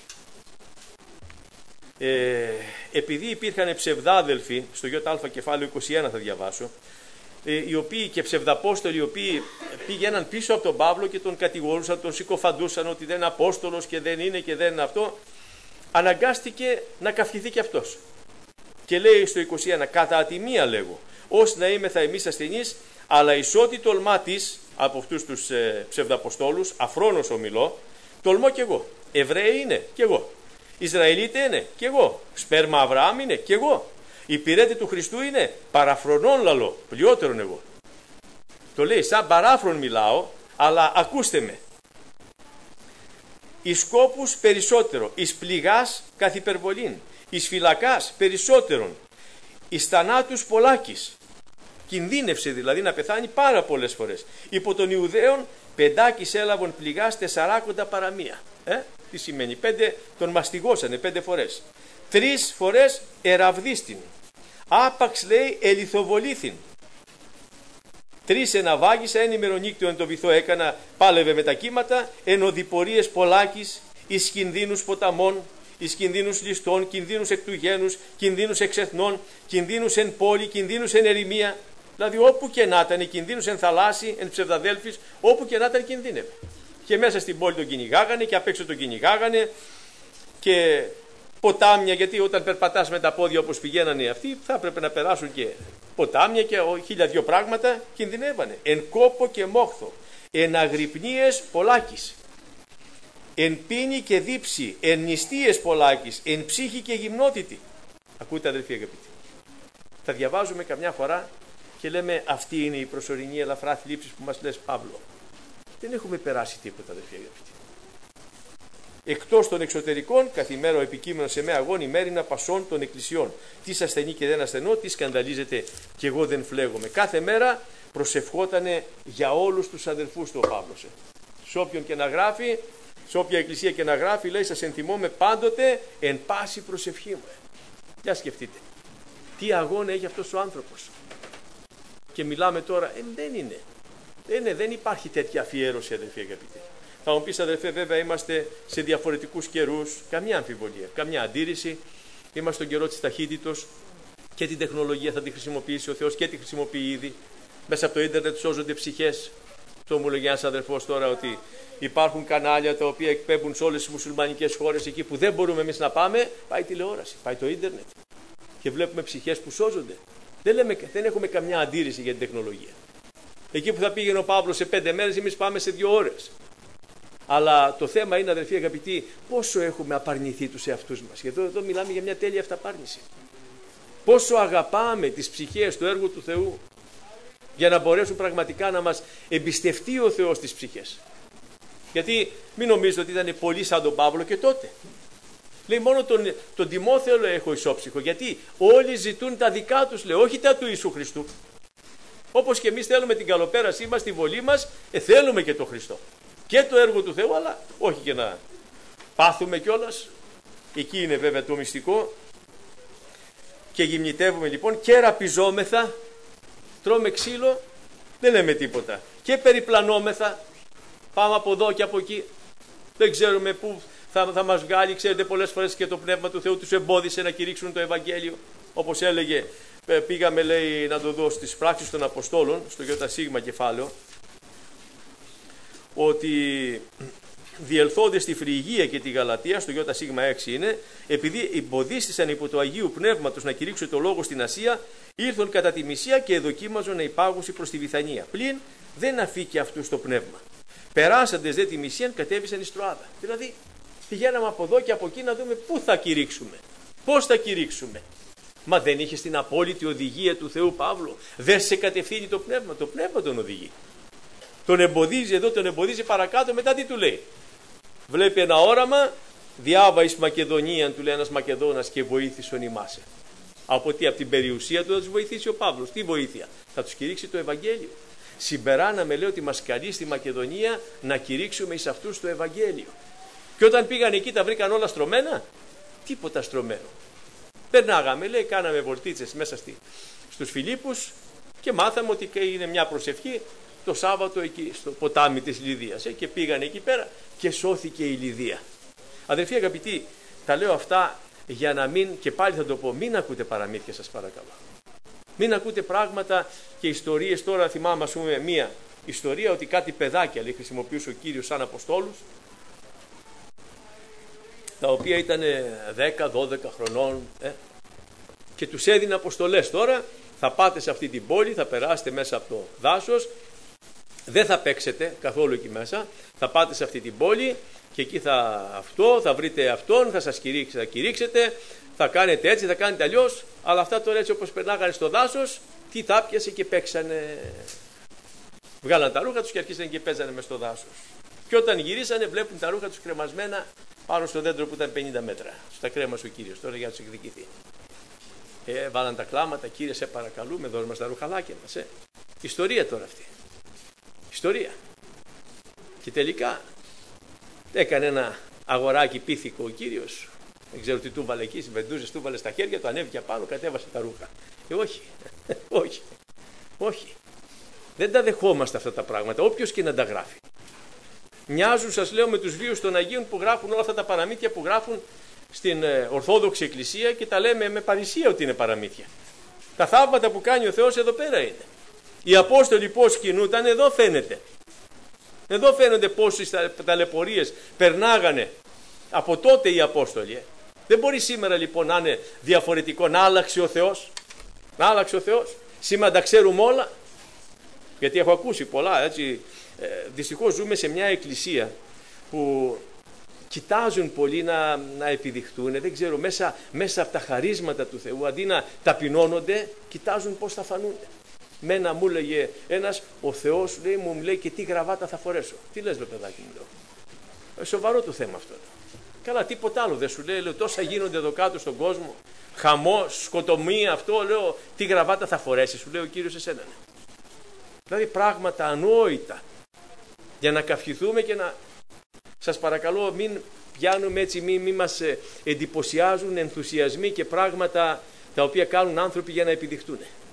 Επειδή υπήρχαν ψευδάδελφοι, στο ΙΑ κεφάλαιο 21 θα διαβάσω, οι οποίοι και ψευδαπόστολοι, οι οποίοι πήγαιναν πίσω από τον Παύλο και τον κατηγορούσαν, τον συκοφαντούσαν ότι δεν είναι Απόστολος και δεν είναι και δεν είναι αυτό, αναγκάστηκε να καυχηθεί και αυτός. Και λέει στο 21, κατά ατιμία λέγω, ως να είμαι θα εμείς ασθενείς, αλλά εις ό,τι τολμά της, από αυτούς τους ψευδαποστόλους, αφρόνος ομιλώ, τολμώ κι εγώ. Εβραίοι είναι κι εγώ. Ισραηλίτε είναι κι εγώ. Σπέρμα Αβραάμ είναι κι εγώ. Υπηρέτη του Χριστού είναι, παραφρονών λαλώ, πλειότερον εγώ. Το λέει σαν παράφρον μιλάω, αλλά ακούστε με. Εις σκόπους περισσότερο, εις πληγάς καθ' υπερβολήν, εις φυλακάς περισσότερον, εις θανάτους πολλάκις. Κινδύνευσε δηλαδή να πεθάνει πάρα πολλές φορές. Υπό των Ιουδαίων πεντάκις έλαβον πληγάς 40 παραμία. Τι σημαίνει? 5 τον μαστιγώσανε 5 φορές. 3 φορές εραβδίστην. Άπαξ λέει ελιθοβολήθην. 3 εναβάγισα, εν ημερονύκτιο εν το βυθό έκανα, πάλευε με τα κύματα, εν οδηπορίες πολλάκις, εις κινδύνους ποταμών, εις κινδύνους ληστών, κινδύνους εκ του γένους, κινδύνους εξ εθνών, κινδύνους εν πόλη, κινδύνους εν ερημία. Δηλαδή όπου και να ήταν, κινδύνους εν θαλάσσι, εν ψευδαδέλφης, όπου και να ήταν κινδύνευε. Και μέσα στην πόλη τον κυνηγάγανε και απ' έξω τον κυνηγάγανε και ποτάμια, γιατί όταν περπατάς με τα πόδια όπως πηγαίνανε αυτοί, θα έπρεπε να περάσουν και ποτάμια και 1002 πράγματα, κινδυνεύανε. Εν κόπο και μόχθο, εν αγρυπνίες πολλάκις, εν πίνη και δίψη, εν νηστείες πολλάκις, εν ψύχη και γυμνότητη. Ακούτε, αδελφοί αγαπητοί. Θα διαβάζουμε καμιά φορά και λέμε αυτή είναι η προσωρινή ελαφρά θλίψη που μας λες, Παύλο. Δεν έχουμε περάσει τίποτα, αδελφοί αγαπητοί. Εκτός των εξωτερικών, καθημέρα ο επικείμενος σε με αγώνη μέρινα πασών των εκκλησιών. Τι ασθενεί και δεν ασθενώ, τι σκανδαλίζεται και εγώ δεν φλέγομαι. Κάθε μέρα προσευχότανε για όλους τους αδελφούς του ο Παύλος. Σε όποιον και να γράφει, σε όποια εκκλησία και να γράφει, λέει σας ενθυμώ πάντοτε εν πάση προσευχή μου. Για σκεφτείτε. Τι αγώνα έχει αυτός ο άνθρωπος. Και μιλάμε τώρα, δεν είναι. Δεν υπάρχει τέτοια αφιέρωση, αδελφοί αγαπητοί. Θα μου πεις, αδελφέ, βέβαια είμαστε σε διαφορετικούς καιρούς, καμιά αμφιβολία, καμιά αντίρρηση. Είμαστε στον καιρό της ταχύτητος και την τεχνολογία θα τη χρησιμοποιήσει ο Θεός και τη χρησιμοποιεί ήδη. Μέσα από το ίντερνετ σώζονται ψυχές. Το μου λέγει ένας αδελφός τώρα ότι υπάρχουν κανάλια τα οποία εκπέμπουν σε όλες τις μουσουλμανικές χώρες, εκεί που δεν μπορούμε εμείς να πάμε, πάει τηλεόραση, πάει το ίντερνετ. Και βλέπουμε ψυχές που σώζονται. Δεν έχουμε καμιά αντίρρηση για την τεχνολογία. Εκεί που θα πήγαινε ο Παύλος σε 5 μέρες, εμείς πάμε σε 2 ώρες. Αλλά το θέμα είναι, αδελφοί αγαπητοί, πόσο έχουμε απαρνηθεί τους εαυτούς μας. Γιατί εδώ μιλάμε για μια τέλεια αυταπάρνηση. Πόσο αγαπάμε τις ψυχές, το έργο του Θεού, για να μπορέσουν πραγματικά να μας εμπιστευτεί ο Θεός τις ψυχές. Γιατί μην νομίζετε ότι ήταν πολύ σαν τον Παύλο και τότε. Λέει μόνο τον Τιμόθεο έχω ισόψυχο. Γιατί όλοι ζητούν τα δικά τους, λέει, όχι τα του Ιησού Χριστού. Όπως και εμείς θέλουμε την καλοπέρασή μας, τη βολή μας, θέλουμε και τον Χριστό. Και το έργο του Θεού, αλλά όχι και να πάθουμε κιόλας. Εκεί είναι βέβαια το μυστικό. Και γυμνητεύουμε λοιπόν και ραπιζόμεθα, τρώμε ξύλο, δεν λέμε τίποτα. Και περιπλανόμεθα, πάμε από εδώ και από εκεί. Δεν ξέρουμε πού θα μας βγάλει. Ξέρετε, πολλές φορές και το Πνεύμα του Θεού τους εμπόδισε να κηρύξουν το Ευαγγέλιο. Όπως έλεγε, πήγαμε λέει να το δω στις πράξεις των Αποστόλων, στο ΙΣ κεφάλαιο, ότι διελθόντες στη Φρυγία και τη Γαλατία, στο ΙΣ 6 είναι, επειδή εμποδίστησαν υπό το Αγίου Πνεύματος να κηρύξουν το λόγο στην Ασία, ήρθαν κατά τη Μυσία και εδοκίμαζαν να υπάγουσι προς τη Βηθανία. Πλην δεν αφήκε αυτούς το πνεύμα. Περάσαντες δε τη Μυσία, κατέβησαν εις Τροάδα. Δηλαδή, πηγαίναμε από εδώ και από εκεί να δούμε πού θα κηρύξουμε, πώς θα κηρύξουμε. Μα δεν είχε την απόλυτη οδηγία του Θεού Παύλου. Δεν σε κατευθύνει το πνεύμα. Το πνεύμα τον οδηγεί. Τον εμποδίζει εδώ, τον εμποδίζει παρακάτω. Μετά τι του λέει? Βλέπει ένα όραμα. Διάβα εις Μακεδονίαν, του λέει ένας Μακεδόνας, και βοήθησον ημάσε. Από τι? Από την περιουσία του θα τους βοηθήσει ο Παύλος. Τι βοήθεια? Θα τους κηρύξει το Ευαγγέλιο. Συμπεράναμε, λέει, ότι μας καλεί στη Μακεδονία να κηρύξουμε εις αυτούς το Ευαγγέλιο. Και όταν πήγαν εκεί, τα βρήκαν όλα στρωμένα? Τίποτα στρωμένο. Περνάγαμε, λέει, κάναμε βολτίτσες μέσα στους Φιλίππους και μάθαμε ότι είναι μια προσευχή το Σάββατο εκεί στο ποτάμι της Λιδίας. Και πήγαν εκεί πέρα και σώθηκε η Λιδία. Αδελφοί αγαπητοί, τα λέω αυτά για να μην, και πάλι θα το πω, μην ακούτε παραμύθια, σας παρακαλώ. Μην ακούτε πράγματα και ιστορίες. Τώρα θυμάμαι, ας πούμε, μία ιστορία ότι κάτι παιδάκια, λέει, χρησιμοποιούσε ο Κύριος σαν Αποστόλους, τα οποία ήταν 10-12 χρονών, και τους έδινε αποστολές. Τώρα θα πάτε σε αυτή την πόλη, θα περάσετε μέσα από το δάσος, δεν θα παίξετε καθόλου εκεί μέσα, θα πάτε σε αυτή την πόλη και εκεί θα βρείτε αυτόν, θα σας κηρύξετε, θα κάνετε έτσι, θα κάνετε αλλιώς. Αλλά αυτά τώρα, έτσι όπως περνάγανε στο δάσος, τι τα πιασε και παίξανε. Βγάλαν τα ρούχα τους και αρχίσανε και παίζανε μες στο δάσος. Και όταν γυρίσανε, βλέπουν τα ρούχα τους κρεμασμένα πάνω στο δέντρο που ήταν 50 μέτρα. Στα κρέμασε ο Κύριος τώρα για να τους εκδικηθεί. Βάλαν τα κλάματα, Κύριε, σε παρακαλούμε, δώσ' μας τα ρουχαλάκια μας. Ιστορία τώρα αυτή. Ιστορία. Και τελικά έκανε ένα αγοράκι πίθηκο ο Κύριος. Δεν ξέρω τι του βάλε εκεί, βεντούζες του βάλε στα χέρια του, ανέβηκε πάνω, κατέβασε τα ρούχα. Όχι, όχι, όχι. Δεν τα δεχόμαστε αυτά τα πράγματα, όποιος και να τα γράφει. Μοιάζουν, σας λέω, με τους βίους των Αγίων που γράφουν όλα αυτά τα παραμύθια που γράφουν στην Ορθόδοξη Εκκλησία και τα λέμε με παρησία ότι είναι παραμύθια. Τα θαύματα που κάνει ο Θεός εδώ πέρα είναι. Οι Απόστολοι πώς κινούνταν, εδώ φαίνεται. Εδώ φαίνονται πόσες ταλαιπωρίες περνάγανε από τότε οι Απόστολοι. Δεν μπορεί σήμερα λοιπόν να είναι διαφορετικό, να άλλαξε ο Θεός. Να άλλαξε ο Θεός. Σήμερα τα ξέρουμε όλα. Γιατί έχω ακούσει πολλά, έτσι. Δυστυχώς ζούμε σε μια εκκλησία που κοιτάζουν πολύ να επιδειχτούν, δεν ξέρω, μέσα από τα χαρίσματα του Θεού, αντί να ταπεινώνονται, κοιτάζουν πώς θα φανούνται. Μένα μου έλεγε ένας, ο Θεός λέει, μου λέει, και τι γραβάτα θα φορέσω. Τι λες, παιδάκι μου, λέω. Σοβαρό το θέμα αυτό. Καλά, τίποτα άλλο δεν σου λέει, λέω, τόσα γίνονται εδώ κάτω στον κόσμο, χαμός, σκοτωμία, αυτό, λέω, τι γραβάτα θα φορέσει, σου λέει ο Κύριος εσένα. Δηλαδή πράγματα ανόητα, για να καυχηθούμε και να, σας παρακαλώ, μην πιάνουμε έτσι, μην μας εντυπωσιάζουν ενθουσιασμοί και πράγματα τα οποία κάνουν άνθρωποι για να επιδειχτούν.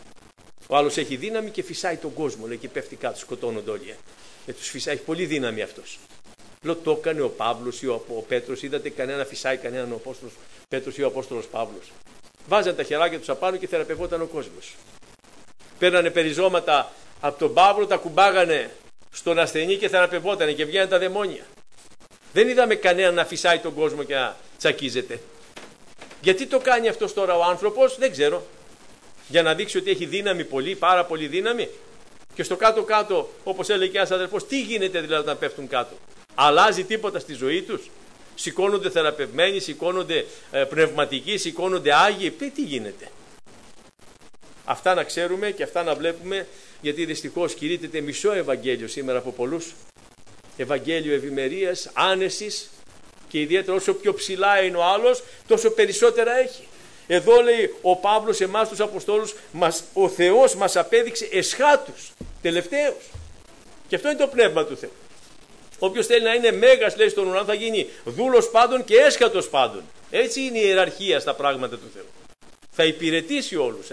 Ο άλλος έχει δύναμη και φυσάει τον κόσμο, λέει, και πέφτει κάτω, σκοτώνονται όλοι. Τους φυσάει, έχει πολύ δύναμη αυτός. Λέω, το έκανε ο Παύλος ή ο Πέτρος, είδατε κανένα φυσάει κανέναν ο Απόστολος Πέτρος ή ο Απόστολος Παύλος. Βάζαν τα χεράκια τους απάνω και θεραπευόταν ο κόσμος. Παίρνανε περιζώματα από τον Παύλο, τα κουμπάγανε στον ασθενή και θεραπευότανε και βγαίνανε τα δαιμόνια. Δεν είδαμε κανέναν να φυσάει τον κόσμο και να τσακίζεται. Γιατί το κάνει αυτός τώρα ο άνθρωπος, δεν ξέρω. Για να δείξει ότι έχει δύναμη πολύ, πάρα πολύ δύναμη. Και στο κάτω-κάτω, όπως έλεγε και ένας αδελφός, τι γίνεται δηλαδή όταν πέφτουν κάτω? Αλλάζει τίποτα στη ζωή τους? Σηκώνονται θεραπευμένοι, σηκώνονται πνευματικοί, σηκώνονται άγιοι? Τι γίνεται? Αυτά να ξέρουμε και αυτά να βλέπουμε, γιατί δυστυχώς κηρύττεται μισό Ευαγγέλιο σήμερα από πολλούς. Ευαγγέλιο ευημερίας, άνεσης, και ιδιαίτερα όσο πιο ψηλά είναι ο άλλος, τόσο περισσότερα έχει. Εδώ λέει ο Παύλος εμάς τους Αποστόλους, ο Θεός μας απέδειξε εσχάτους, τελευταίους. Και αυτό είναι το πνεύμα του Θεού. Όποιος θέλει να είναι μέγας, λέει, στον ουρανό, θα γίνει δούλος πάντων και έσχατος πάντων. Έτσι είναι η ιεραρχία στα πράγματα του Θεού. Θα υπηρετήσει όλους.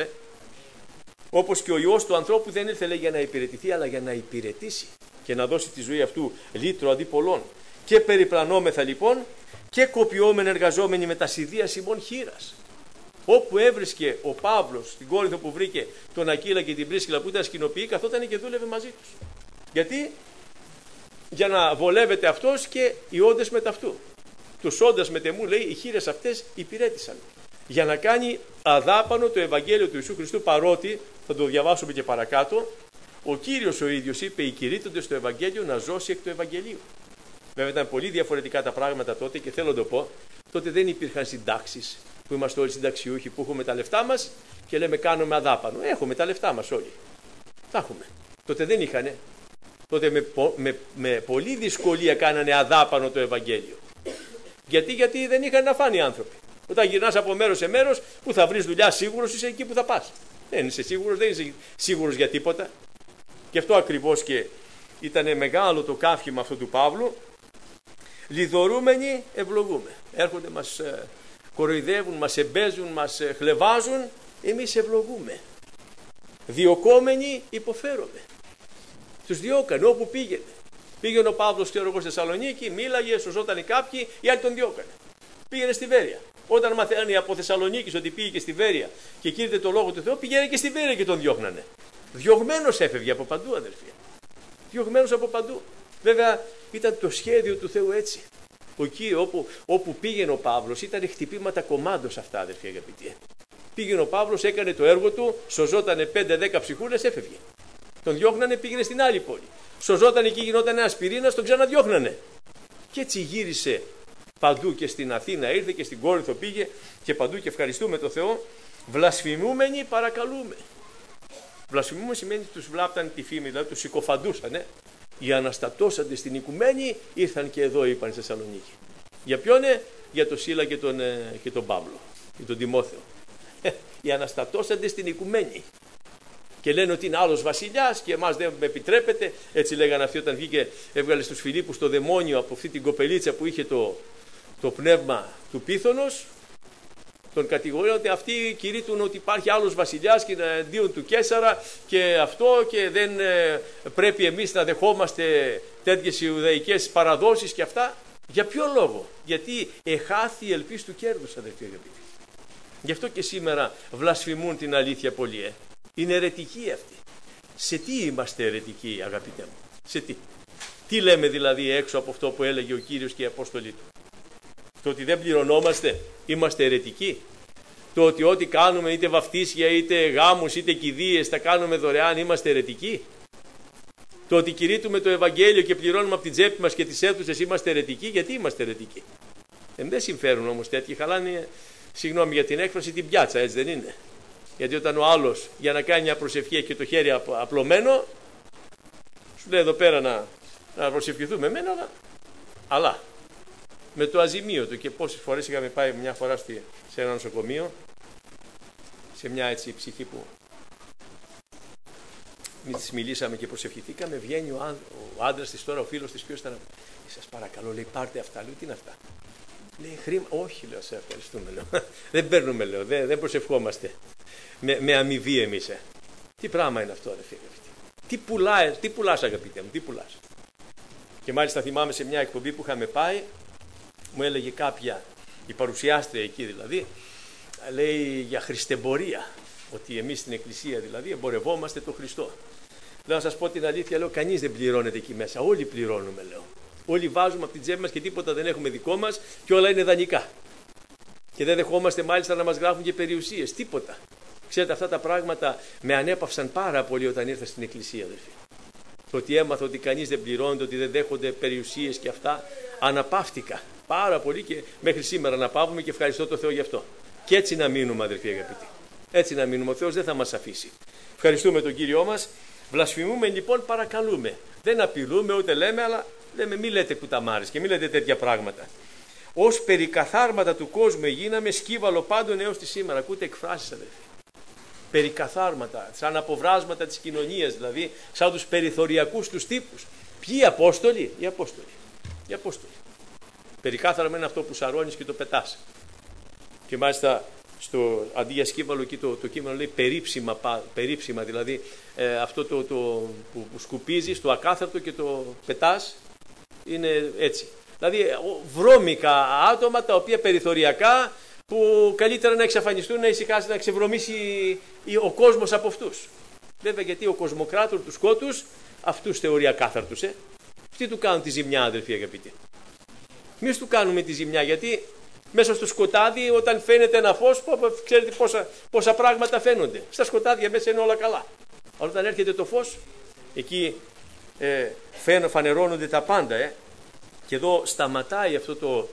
Όπως και ο Υιός του ανθρώπου δεν ήρθε, λέει, για να υπηρετηθεί, αλλά για να υπηρετήσει και να δώσει τη ζωή αυτού λύτρο αντί πολλών. Και περιπλανόμεθα λοιπόν και κοπιόμεν εργαζόμενοι με τα σιδεία ημών χήρας. Όπου έβρισκε ο Παύλος στην Κόρινθο που βρήκε τον Ακύλα και την Πρίσκυλα που ήταν σκηνοποιοί, καθόταν και δούλευε μαζί τους. Γιατί? Για να βολεύεται αυτός και οι όντες μεταυτού. Τους όντας μετεμού, λέει, οι χήρες αυτές υπηρέτησαν. Για να κάνει αδάπανο το Ευαγγέλιο του Ιησού Χριστού, παρότι, θα το διαβάσουμε και παρακάτω, ο Κύριος ο ίδιος είπε: οι κηρύττοντες στο Ευαγγέλιο να ζώσει εκ του Ευαγγελίου. Βέβαια ήταν πολύ διαφορετικά τα πράγματα τότε και θέλω να το πω, τότε δεν υπήρχαν συντάξεις που είμαστε όλοι συνταξιούχοι που έχουμε τα λεφτά μας και λέμε κάνουμε αδάπανο. Έχουμε τα λεφτά μας όλοι. Τα έχουμε. Τότε δεν είχανε. Τότε με πολλή δυσκολία κάνανε αδάπανο το Ευαγγέλιο. Γιατί δεν είχαν να φάνε οι άνθρωποι. Όταν γυρνάς από μέρος σε μέρος, που θα βρεις δουλειά, σίγουρος είσαι εκεί που θα πας. Δεν είσαι σίγουρος, δεν είσαι σίγουρος για τίποτα. Γι' αυτό ακριβώς και ήταν μεγάλο το καύχημα αυτό του Παύλου. Λιδωρούμενοι ευλογούμε. Έρχονται, μας κοροϊδεύουν, μας εμπέζουν, μας χλεβάζουν, εμείς ευλογούμε. Διωκόμενοι υποφέρομαι. Τους διώκανε όπου πήγαινε. Πήγαινε ο Παύλος, ξέρω εγώ, στη Θεσσαλονίκη, μίλαγε, σωζόταν κάποιοι, οι άλλοι τον διώκανε. Πήγαινε στη Βέρεια. Όταν μαθαίνανε από Θεσσαλονίκη ότι πήγε και στη Βέρεια και κήρυτε το λόγο του Θεού, πήγαινε και στη Βέρεια και τον διώχνανε. Διωγμένος έφευγε από παντού, αδερφοί. Διωγμένος από παντού. Βέβαια ήταν το σχέδιο του Θεού έτσι. Εκεί όπου πήγαινε ο Παύλος ήταν χτυπήματα κομμάντος αυτά, αδερφοί αγαπητοί. Πήγαινε ο Παύλος, έκανε το έργο του, σωζότανε 5-10 ψυχούλες, έφευγε. Τον διώχνανε, πήγαινε στην άλλη πόλη. Σωζόταν εκεί, γινόταν ένας πυρήνας, τον ξαναδιώχνανε. Και έτσι γύρισε παντού, και στην Αθήνα ήρθε και στην Κόρινθο πήγε και παντού, και ευχαριστούμε τον Θεό. Βλασφημούμενοι παρακαλούμε. Βλασφημούμενοι σημαίνει τους βλάπταν τη φήμη, δηλαδή τους συκοφαντούσαν. Οι αναστατώσαντες στην οικουμένη ήρθαν και εδώ, είπαν στη Θεσσαλονίκη. Για ποιον? Για τον Σίλα και τον Παύλο και τον Τιμόθεο. Οι αναστατώσαντες στην οικουμένη. Και λένε ότι είναι άλλος βασιλιάς και εμάς δεν με επιτρέπεται. Έτσι λέγανε αυτοί όταν βγήκε, έβγαλε στους Φιλίππους το δαιμόνιο από αυτή την κοπελίτσα που είχε το πνεύμα του πίθωνος. Τον κατηγορούν ότι αυτοί κηρύττουν ότι υπάρχει άλλος βασιλιάς και είναι εναντίον του Καίσαρα και αυτό, και δεν πρέπει εμείς να δεχόμαστε τέτοιες ιουδαϊκές παραδόσεις και αυτά. Για ποιο λόγο? Γιατί εχάθη η ελπίς του κέρδους, αδερφοί αγαπητοί. Γι' αυτό και σήμερα βλασφημούν την αλήθεια πολλοί. Είναι αιρετικοί αυτοί. Σε τι είμαστε αιρετικοί, αγαπητέ μου? Σε τι? Τι λέμε δηλαδή έξω από αυτό που έλεγε ο Κύριος και οι Απόστολοι του? Το ότι δεν πληρωνόμαστε, είμαστε αιρετικοί? Το ότι ό,τι κάνουμε, είτε βαφτίσια, είτε γάμους, είτε κηδείες, τα κάνουμε δωρεάν, είμαστε αιρετικοί? Το ότι κηρύττουμε το Ευαγγέλιο και πληρώνουμε από την τσέπη μας και τις αίθουσες, είμαστε αιρετικοί? Γιατί είμαστε αιρετικοί? Δεν συμφέρουν όμως τέτοιοι, χαλάνε, συγγνώμη για την έκφραση, την πιάτσα, έτσι δεν είναι? Γιατί όταν ο άλλος για να κάνει μια προσευχή έχει και το χέρι απλωμένο, σου λέει εδώ πέρα να προσευχηθούμε εμένα, αλλά με το αζημίωτο. Και πόσες φορές είχαμε πάει μια φορά σε ένα νοσοκομείο, σε μια έτσι ψυχή που της μιλήσαμε και προσευχηθήκαμε, βγαίνει ο άντρας της τώρα, ο φίλος της, ποιος ήταν? Σας παρακαλώ, λέει, πάρτε αυτά. Λέω, τι είναι αυτά? Λέει, χρήμα. Όχι, λέω, σε ευχαριστούμε, λέω. Δεν παίρνουμε, λέω, δεν προσευχόμαστε με αμοιβή εμείς. Τι πράγμα είναι αυτό, αδερφοί? Τι πουλάς, αγαπητέ μου, τι πουλάς? Και μάλιστα θυμάμαι σε μια εκπομπή που είχαμε πάει, μου έλεγε κάποια, η παρουσιάστρια εκεί δηλαδή, λέει για χριστεμπορία, ότι εμείς στην Εκκλησία δηλαδή εμπορευόμαστε τον Χριστό. Λέω, να σας πω την αλήθεια, λέω, κανείς δεν πληρώνεται εκεί μέσα, όλοι πληρώνουμε, λέω. Όλοι βάζουμε από την τσέπη μας και τίποτα δεν έχουμε δικό μας και όλα είναι δανεικά. Και δεν δεχόμαστε μάλιστα να μας γράφουν και περιουσίες, τίποτα. Ξέρετε, αυτά τα πράγματα με ανέπαυσαν πάρα πολύ όταν ήρθα στην Εκκλησία, αδελφοί. Το ότι έμαθα ότι κανείς δεν πληρώνεται, ότι δεν δέχονται περιουσίες και αυτά, αναπαύτηκα πάρα πολύ και μέχρι σήμερα αναπαύουμε και ευχαριστώ τον Θεό γι' αυτό. Και έτσι να μείνουμε, αδελφοί αγαπητοί. Έτσι να μείνουμε. Ο Θεός δεν θα μας αφήσει. Ευχαριστούμε τον Κύριό μας. Βλασφημούμε λοιπόν, παρακαλούμε. Δεν απειλούμε ούτε λέμε, αλλά λέμε μη λέτε κουταμάρες και μη λέτε τέτοια πράγματα. ως περικαθάρματα του κόσμου εγίναμε, σκύβαλο πάντων έως τη σήμερα. Ακούτε εκφράσεις, αδελφοί. Περικαθάρματα, σαν αποβράσματα της κοινωνίας, δηλαδή σαν τους περιθωριακούς τους τύπους. Ποιοι οι Απόστολοι? Οι Απόστολοι. Οι Απόστολοι. Περικάθαρμα είναι αυτό που σαρώνεις και το πετάς. Και μάλιστα αντί για σκύβαλο εκεί το κείμενο λέει περίψιμα, δηλαδή αυτό που σκουπίζεις, το ακάθαρτο και το πετάς, είναι έτσι. Δηλαδή βρώμικα άτομα τα οποία περιθωριακά, που καλύτερα να εξαφανιστούν, να ησυχάσει, να ξεβρωμίσει ο κόσμος από αυτούς. Βέβαια, γιατί ο κοσμοκράτορ του σκότους αυτούς θεωρεί ακάθαρτους. Αυτοί του κάνουν τη ζημιά, αδελφοί αγαπητοί. Εμείς του κάνουμε τη ζημιά, γιατί μέσα στο σκοτάδι, όταν φαίνεται ένα φως, ξέρετε πόσα πράγματα φαίνονται. Στα σκοτάδια μέσα είναι όλα καλά. Αλλά όταν έρχεται το φως, εκεί φανερώνονται τα πάντα. Και εδώ σταματάει αυτό το,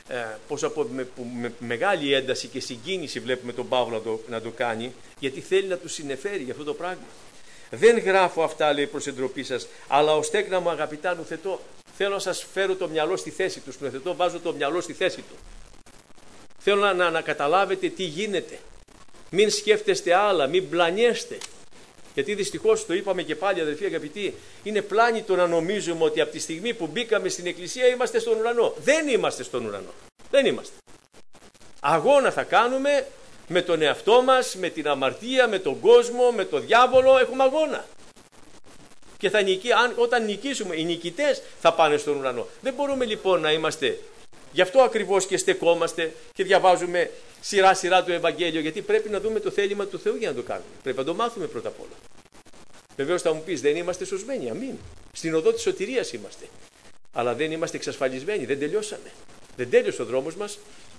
με μεγάλη ένταση και συγκίνηση βλέπουμε τον Παύλο να το κάνει, γιατί θέλει να του συνεφέρει για αυτό το πράγμα. Δεν γράφω αυτά, λέει, προς εντροπή σας, αλλά ως τέκνα μου αγαπητά νουθετώ. Θέλω να σας φέρω το μυαλό στη θέση του. Νουθετώ, βάζω το μυαλό στη θέση του. Θέλω να καταλάβετε τι γίνεται. Μην σκέφτεστε άλλα, μην πλανιέστε. Γιατί δυστυχώς, το είπαμε και πάλι, αδελφοί αγαπητοί, είναι πλάνητο να νομίζουμε ότι από τη στιγμή που μπήκαμε στην εκκλησία είμαστε στον ουρανό. Δεν είμαστε στον ουρανό. Δεν είμαστε. Αγώνα θα κάνουμε με τον εαυτό μας, με την αμαρτία, με τον κόσμο, με τον διάβολο. Έχουμε αγώνα. Και όταν νικήσουμε, οι νικητές θα πάνε στον ουρανό. Δεν μπορούμε λοιπόν να είμαστε. Γι' αυτό ακριβώς και στεκόμαστε και διαβάζουμε σειρά-σειρά το Ευαγγέλιο, γιατί πρέπει να δούμε το θέλημα του Θεού για να το κάνουμε. Πρέπει να το μάθουμε πρώτα απ' όλα. Βεβαίως θα μου πεις, δεν είμαστε σωσμένοι, αμήν. Στην οδό της σωτηρίας είμαστε. Αλλά δεν είμαστε εξασφαλισμένοι, δεν τελειώσαμε. Δεν τέλειωσε ο δρόμος μας.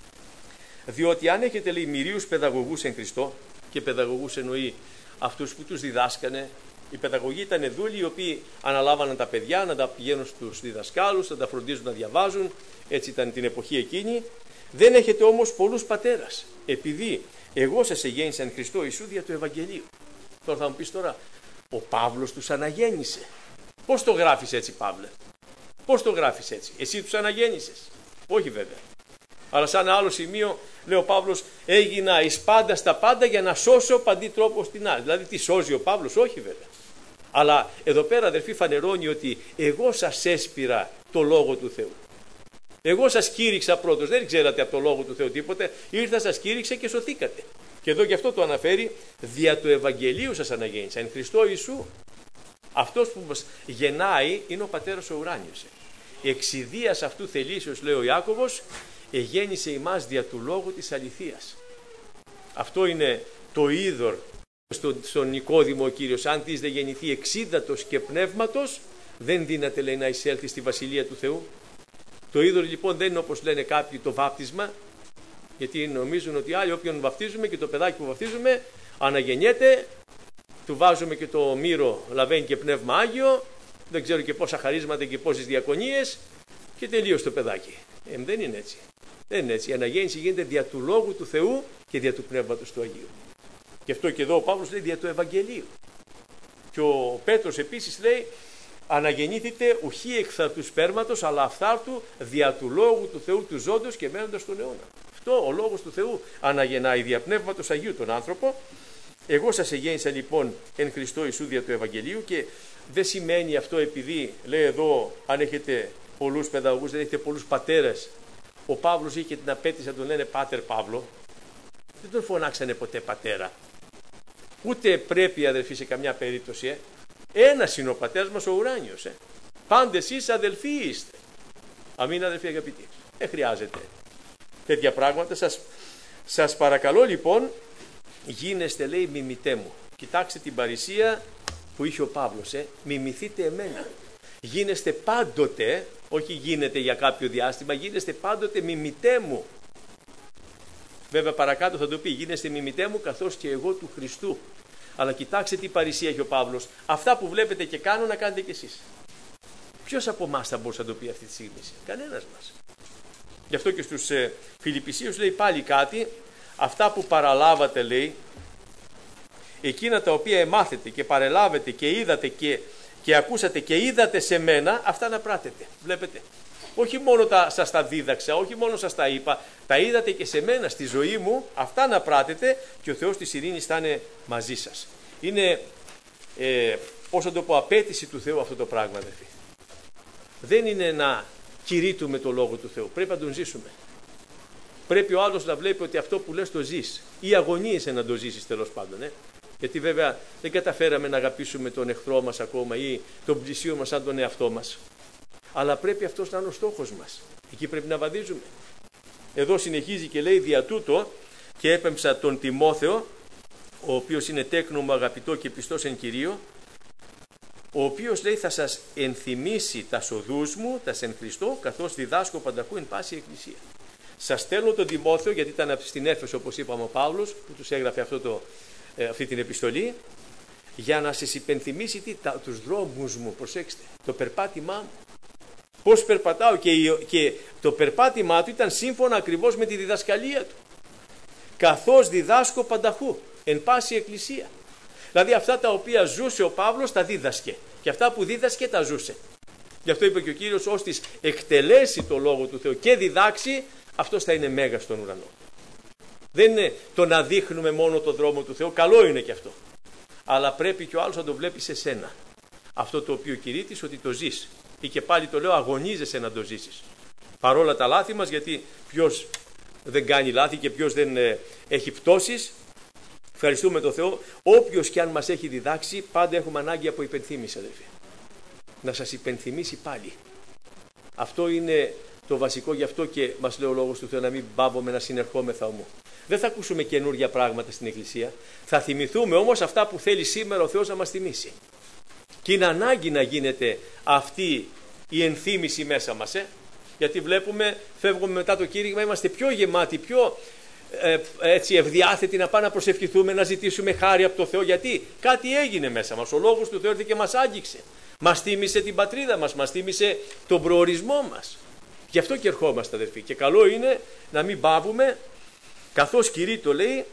Διότι αν έχετε, λέει, μυρίους παιδαγωγούς εν Χριστώ, και παιδαγωγούς εννοεί αυτούς που τους διδάσκανε. Οι παιδαγωγοί ήταν δούλοι οι οποίοι αναλάβαναν τα παιδιά να τα πηγαίνουν στους διδασκάλους, να τα φροντίζουν να διαβάζουν. Έτσι ήταν την εποχή εκείνη. Δεν έχετε όμως πολλούς πατέρας, επειδή εγώ σας εγέννησα εν Χριστώ Ιησού δια του Ευαγγελίου. Τώρα θα μου πεις τώρα, ο Παύλος τους αναγέννησε. Πώς το γράφεις έτσι, Παύλε? Πώς το γράφεις έτσι? Εσύ τους αναγέννησες? Όχι βέβαια. Αλλά σαν άλλο σημείο λέει ο Παύλος, έγινα εις πάντα στα πάντα για να σώσω παντί τρόπο στην άλλη. Δηλαδή τι σώζει ο Παύλος? Όχι βέβαια. Αλλά εδώ πέρα, αδερφοί, φανερώνει ότι εγώ σας έσπηρα το Λόγο του Θεού. Εγώ σας κήρυξα πρώτος, δεν ξέρατε από το Λόγο του Θεού τίποτε, ήρθα, σας κήρυξα και σωθήκατε. Και εδώ γι' αυτό το αναφέρει, δια του Ευαγγελίου σας αναγέννησα, εν Χριστώ Ιησού. Αυτός που μας γεννάει είναι ο Πατέρας ο ουράνιος. Εξιδίας αυτού θελήσεως, λέει ο Ιάκωβος, εγέννησε ημάς δια του λόγου της αληθείας. Αυτό είναι το είδωρ στον Νικόδημο ο Κύριος. Αν της δεν γεννηθεί εξίδατος και πνεύματος, δεν δύναται, λέει, να εισέλθει στη Βασιλεία του Θεού. Το είδωρ λοιπόν δεν είναι, όπως λένε κάποιοι, το βάπτισμα, γιατί νομίζουν ότι άλλοι όποιον βαφτίζουμε και το παιδάκι που βαφτίζουμε αναγεννιέται, του βάζουμε και το μύρο, λαβαίνει και πνεύμα Άγιο, δεν ξέρω και πόσα χαρίσματα και πόσες διακονίες και τελείωσε το παιδάκι. Δεν είναι έτσι. Δεν είναι έτσι. Η αναγέννηση γίνεται δια του Λόγου του Θεού και δια του Πνεύματος του Αγίου. Γι' αυτό και εδώ ο Παύλος λέει δια του Ευαγγελίου. Και ο Πέτρος επίσης λέει, αναγεννήθητε ουχή εκθαρτού σπέρματος, αλλά αυθάρτου δια του Λόγου του Θεού του ζώντος και μένοντας στον αιώνα. Αυτό ο Λόγος του Θεού αναγεννάει δια Πνεύματος Αγίου τον άνθρωπο. Εγώ σας εγέννησα λοιπόν εν Χριστώ Ιησού δια του Ευαγγελίου, και δεν σημαίνει αυτό επειδή, λέει εδώ, αν έχετε πολλούς παιδαγωγούς, δεν έχετε πολλούς πατέρες. Ο Παύλος είχε την απέτηση να τον λένε Πάτερ Παύλο. Δεν τον φωνάξανε ποτέ πατέρα. Ούτε πρέπει, αδελφοί, σε καμιά περίπτωση. Ένας είναι ο πατέρας μας ο ουράνιος. Πάντες εσείς αδελφοί είστε. Αμήν, αδελφοί αγαπητοί. Δεν χρειάζεται τέτοια πράγματα. Σας παρακαλώ λοιπόν, γίνεστε, λέει, μιμητέ μου. Κοιτάξτε την παρησία που είχε ο Παύλος. Μιμηθείτε εμένα. Γίνεστε πάντοτε, όχι γίνεται για κάποιο διάστημα, γίνεστε πάντοτε μιμητέ μου. Βέβαια παρακάτω θα το πει, γίνεστε μιμητέ μου καθώς και εγώ του Χριστού. Αλλά κοιτάξτε τι παρησία έχει ο Παύλος. Αυτά που βλέπετε και κάνω να κάνετε κι εσείς. Ποιος από εμάς θα μπορούσε να το πει αυτή τη στιγμή? Κανένας μας. Γι' αυτό και στους Φιλιππισίους λέει πάλι κάτι. Αυτά που παραλάβατε, λέει, εκείνα τα οποία εμάθετε και παρελάβετε και είδατε και ακούσατε και είδατε σε μένα, αυτά να πράτετε. Βλέπετε. όχι μόνο σας τα δίδαξα, όχι μόνο σας τα είπα, τα είδατε και σε μένα στη ζωή μου, αυτά να πράτετε και ο Θεός της ειρήνης θα είναι μαζί σας. Είναι, πώς θα το πω, απέτηση του Θεού αυτό το πράγμα, αδερφοί. Δεν είναι να κηρύττουμε το Λόγο του Θεού, πρέπει να τον ζήσουμε. Πρέπει ο άλλος να βλέπει ότι αυτό που λες το ζεις ή αγωνίεσαι να το ζήσεις, τέλος πάντων. Γιατί βέβαια δεν καταφέραμε να αγαπήσουμε τον εχθρό μας ακόμα ή τον πλησίο μας σαν τον εαυτό μας. Αλλά πρέπει αυτός να είναι ο στόχος μας. Εκεί πρέπει να βαδίζουμε. Εδώ συνεχίζει και λέει: δια τούτο και έπεμψα τον Τιμόθεο, ο οποίος είναι τέκνο μου αγαπητό και πιστός εν Κυρίω, ο οποίος, λέει, θα σας ενθυμίσει τα σοδούς μου, τα εν Χριστώ, καθώς διδάσκω πανταχού εν πάση εκκλησία. Σας στέλνω τον Τιμόθεο, γιατί ήταν στην Έφεσο, όπως είπαμε, ο Παύλος που τους έγραφε αυτή την επιστολή, για να σας υπενθυμίσει τους δρόμους μου, προσέξτε, το περπάτημά μου. Πώς περπατάω, και το περπάτημά του ήταν σύμφωνα ακριβώς με τη διδασκαλία του. Καθώς διδάσκω πανταχού, εν πάση εκκλησία. Δηλαδή αυτά τα οποία ζούσε ο Παύλος τα δίδασκε και αυτά που δίδασκε τα ζούσε. Γι' αυτό είπε και ο Κύριος: ώστις εκτελέσει το Λόγο του Θεού και διδάξει, αυτός θα είναι μέγας στον ουρανό. Δεν είναι το να δείχνουμε μόνο το δρόμο του Θεού, καλό είναι και αυτό. Αλλά πρέπει και ο άλλος να το βλέπει σε σένα. Αυτό το οποίο κηρύττεις ότι το ζεις. Ή και πάλι το λέω, αγωνίζεσαι να το ζήσεις. Παρόλα τα λάθη μας, γιατί ποιος δεν κάνει λάθη και ποιος δεν έχει πτώσεις. Ευχαριστούμε τον Θεό. Όποιος και αν μας έχει διδάξει, πάντα έχουμε ανάγκη από υπενθύμηση, αδελφοί. Να σας υπενθυμίσει πάλι. Αυτό είναι το βασικό, γι' αυτό και μας λέει ο Λόγος του Θεού να μην πάβουμε να συνερχόμεθα ομού. Δεν θα ακούσουμε καινούργια πράγματα στην Εκκλησία. Θα θυμηθούμε όμως αυτά που θέλει σήμερα ο Θεός να μας θυμίσει. Και είναι ανάγκη να γίνεται αυτή η ενθύμηση μέσα μας. Γιατί βλέπουμε, φεύγουμε μετά το κήρυγμα, είμαστε πιο γεμάτοι, πιο έτσι ευδιάθετοι να πάμε να προσευχηθούμε, να ζητήσουμε χάρη από το Θεό. Γιατί κάτι έγινε μέσα μας. Ο Λόγος του Θεού ήρθε και μας άγγιξε. Μας θύμισε την πατρίδα μας, μας θύμισε τον προορισμό μας. Γι' αυτό και ερχόμαστε, αδερφοί. Και καλό είναι να μην πάβουμε, καθώς κηρύττω, λέει,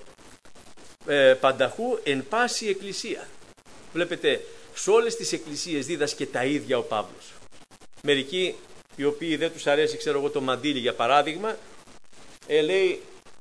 πανταχού εν πάση εκκλησία. Βλέπετε, σε όλες τις εκκλησίες δίδασκε τα ίδια ο Παύλος. Μερικοί οι οποίοι δεν τους αρέσει, ξέρω εγώ, το μαντίλι για παράδειγμα, λέει,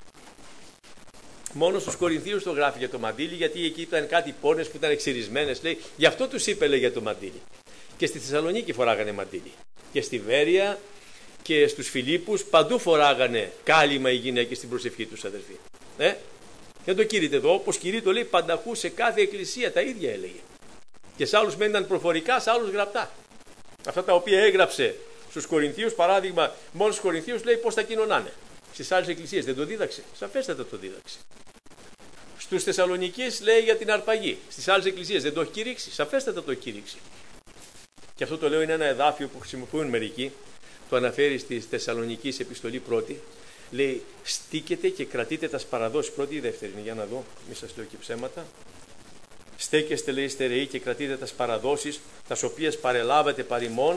μόνο στους Κορινθίους το γράφει για το μαντίλι, γιατί εκεί ήταν κάτι πόνες που ήταν εξυρισμένες, λέει, γι' αυτό τους είπε, λέει, για το μαντίλι. Και στη Θεσσαλονίκη φοράγανε μαντίλι. Και στη Βέρεια και στους Φιλίππους παντού φοράγανε κάλυμα οι γυναίκες στην προσευχή τους, αδερφοί. Δεν το κηρύττω εδώ, όπως κηρύττω, λέει, πανταχού σε κάθε εκκλησία, τα ίδια έλεγε. Και σε άλλους μέναν προφορικά, σε άλλους γραπτά. Αυτά τα οποία έγραψε στους Κορινθίους, παράδειγμα, μόνο στους Κορινθίους, λέει πώς θα κοινωνάνε. Στις άλλες εκκλησίες δεν το δίδαξε. Σαφέστατα το δίδαξε. Στους Θεσσαλονικείς λέει για την αρπαγή. Στις άλλες εκκλησίες δεν το έχει κηρύξει. Σαφέστατα το έχει κηρύξει. Και αυτό το λέω, είναι ένα εδάφιο που χρησιμοποιούν μερικοί. Το αναφέρει στη Θεσσαλονικής επιστολή πρώτη. Λέει, στήκετε και κρατείτε τα παραδόσεις. Πρώτη ή δεύτερη, για να δω, μη σας λέω και ψέματα. Στέκεστε, λέει, στερεοί και κρατείτε τα παραδόσεις, τας οποίες παρελάβετε παρημών.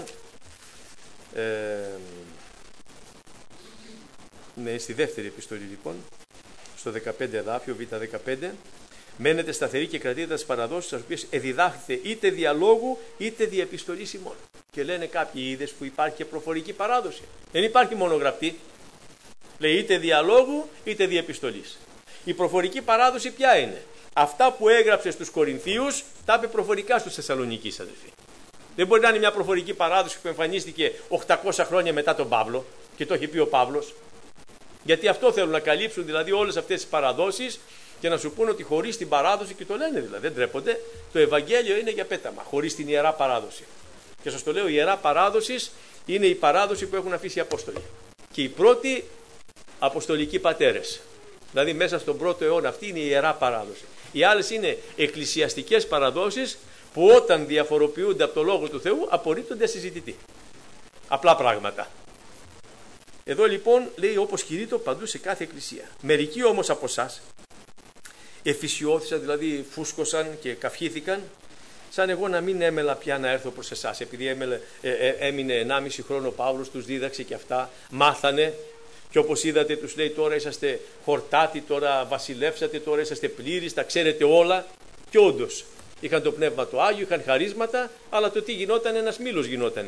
Ναι, στη δεύτερη επιστολή λοιπόν, στο 15 εδάφιο, β15. Μένετε σταθεροί και κρατείτε τις παραδόσεις, τις οποίες εδιδάχθητε είτε διαλόγου είτε διεπιστολής ημών. Και λένε κάποιοι, είδες που υπάρχει και προφορική παράδοση. Δεν υπάρχει μόνο γραπτή. Λέει είτε διαλόγου είτε διεπιστολής. Η προφορική παράδοση ποια είναι? Αυτά που έγραψε στους Κορινθίους τα είπε προφορικά στους Θεσσαλονικείς, αδελφοί. Δεν μπορεί να είναι μια προφορική παράδοση που εμφανίστηκε 800 χρόνια μετά τον Παύλο και το έχει πει ο Παύλος. Γιατί αυτό θέλουν να καλύψουν, δηλαδή, όλες αυτές τις παραδόσεις και να σου πούνε ότι χωρίς την παράδοση, και το λένε δηλαδή, δεν τρέπονται, το Ευαγγέλιο είναι για πέταμα, χωρίς την Ιερά Παράδοση. Και σας το λέω, η Ιερά Παράδοση είναι η παράδοση που έχουν αφήσει οι Απόστολοι. Και οι πρώτοι Αποστολικοί πατέρες. Δηλαδή μέσα στον πρώτο αιώνα αυτή είναι η Ιερά Παράδοση. Οι άλλες είναι εκκλησιαστικές παραδόσεις που όταν διαφοροποιούνται από το Λόγο του Θεού απορρίπτονται συζητητή. Απλά πράγματα. Εδώ λοιπόν λέει όπως κηρύττω παντού σε κάθε εκκλησία. Μερικοί όμως από εσάς εφησιώθησαν, δηλαδή φούσκωσαν και καυχήθηκαν, σαν εγώ να μην έμελα πια να έρθω προς εσάς. Επειδή έμεινε 1,5 χρόνο ο Παύλος, τους δίδαξε και αυτά, μάθανε. Και όπως είδατε τους λέει τώρα είσαστε χορτάτοι, τώρα βασιλεύσατε, τώρα είσαστε πλήρεις, τα ξέρετε όλα. Και όντως είχαν το Πνεύμα το Άγιο, είχαν χαρίσματα, αλλά το τι γινόταν, ένας μήλος γινότανε.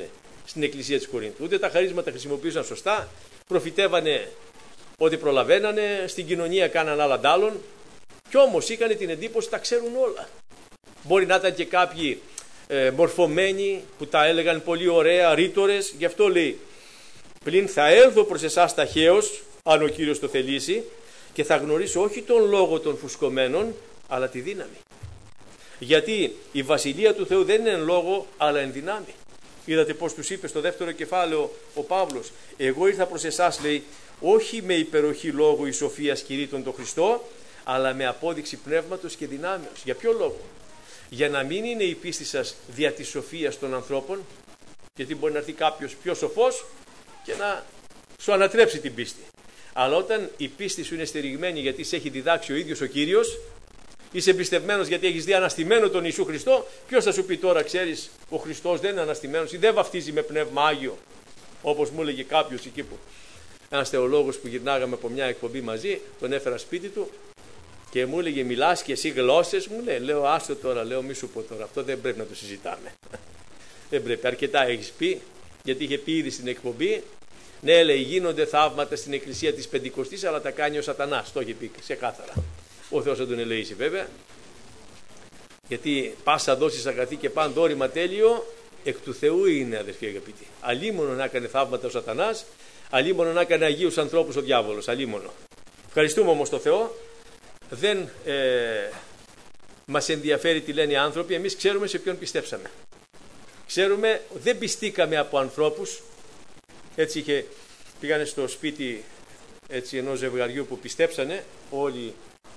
στην εκκλησία της Κορίνθου. Ούτε τα χαρίσματα χρησιμοποιούσαν σωστά, προφητεύανε ό,τι προλαβαίνανε, στην κοινωνία κάναν άλλα ντάλλον, κι όμως είχαν την εντύπωση τα ξέρουν όλα. Μπορεί να ήταν και κάποιοι μορφωμένοι που τα έλεγαν πολύ ωραία, ρήτορες, γι' αυτό λέει: πλην θα έλθω προς εσάς ταχαίως, αν ο Κύριος το θελήσει, και θα γνωρίσω όχι τον λόγο των φουσκωμένων, αλλά τη δύναμη. Γιατί η βασιλεία του Θεού δεν είναι εν λόγω, αλλά εν δυνάμει. Είδατε πώς τους είπε στο δεύτερο κεφάλαιο ο Παύλος: εγώ ήρθα προς εσάς, λέει, όχι με υπεροχή λόγου η σοφίας κηρύττων τον Χριστό, αλλά με απόδειξη πνεύματος και δυνάμεως. Για ποιο λόγο? Για να μην είναι η πίστη σας δια της σοφίας των ανθρώπων, γιατί μπορεί να έρθει κάποιος πιο σοφός και να σου ανατρέψει την πίστη. Αλλά όταν η πίστη σου είναι στηριγμένη γιατί σε έχει διδάξει ο ίδιος ο Κύριος, είσαι εμπιστευμένος γιατί έχεις δει αναστημένο τον Ιησού Χριστό, ποιος θα σου πει τώρα, ξέρεις, ο Χριστός δεν είναι αναστημένος ή δεν βαφτίζει με πνεύμα Άγιο, όπως μου έλεγε κάποιος εκεί που ένας θεολόγος που γυρνάγαμε από μια εκπομπή μαζί, τον έφερα σπίτι του και μου έλεγε: μιλάς και εσύ γλώσσες? Μου λέει, λέω, άστο τώρα, λέω, μη σου πω τώρα, αυτό δεν πρέπει να το συζητάμε. Δεν πρέπει, αρκετά έχεις πει, γιατί είχε πει ήδη στην εκπομπή. Ναι, λέει, γίνονται θαύματα στην εκκλησία της Πεντηκοστής, αλλά τα κάνει ο Σατανάς. Το είχε πει ξεκάθαρα. Ο Θεός θα τον ελεήσει βέβαια. Γιατί πάσα δόσεις αγαθή και παν δόρημα τέλειο εκ του Θεού είναι, αδερφοί αγαπητοί. Αλίμονο να έκανε θαύματα ο Σατανάς, αλίμονο να έκανε αγίους ανθρώπους ο διάβολος. Αλίμονο. Ευχαριστούμε όμως τον Θεό. Δεν μας ενδιαφέρει τι λένε οι άνθρωποι. Εμείς ξέρουμε σε ποιον πιστέψαμε. Ξέρουμε, δεν πιστήκαμε από ανθρώπους. Έτσι πήγανε στο σπίτι ενός ζευγαριού που πιστέψανε όλοι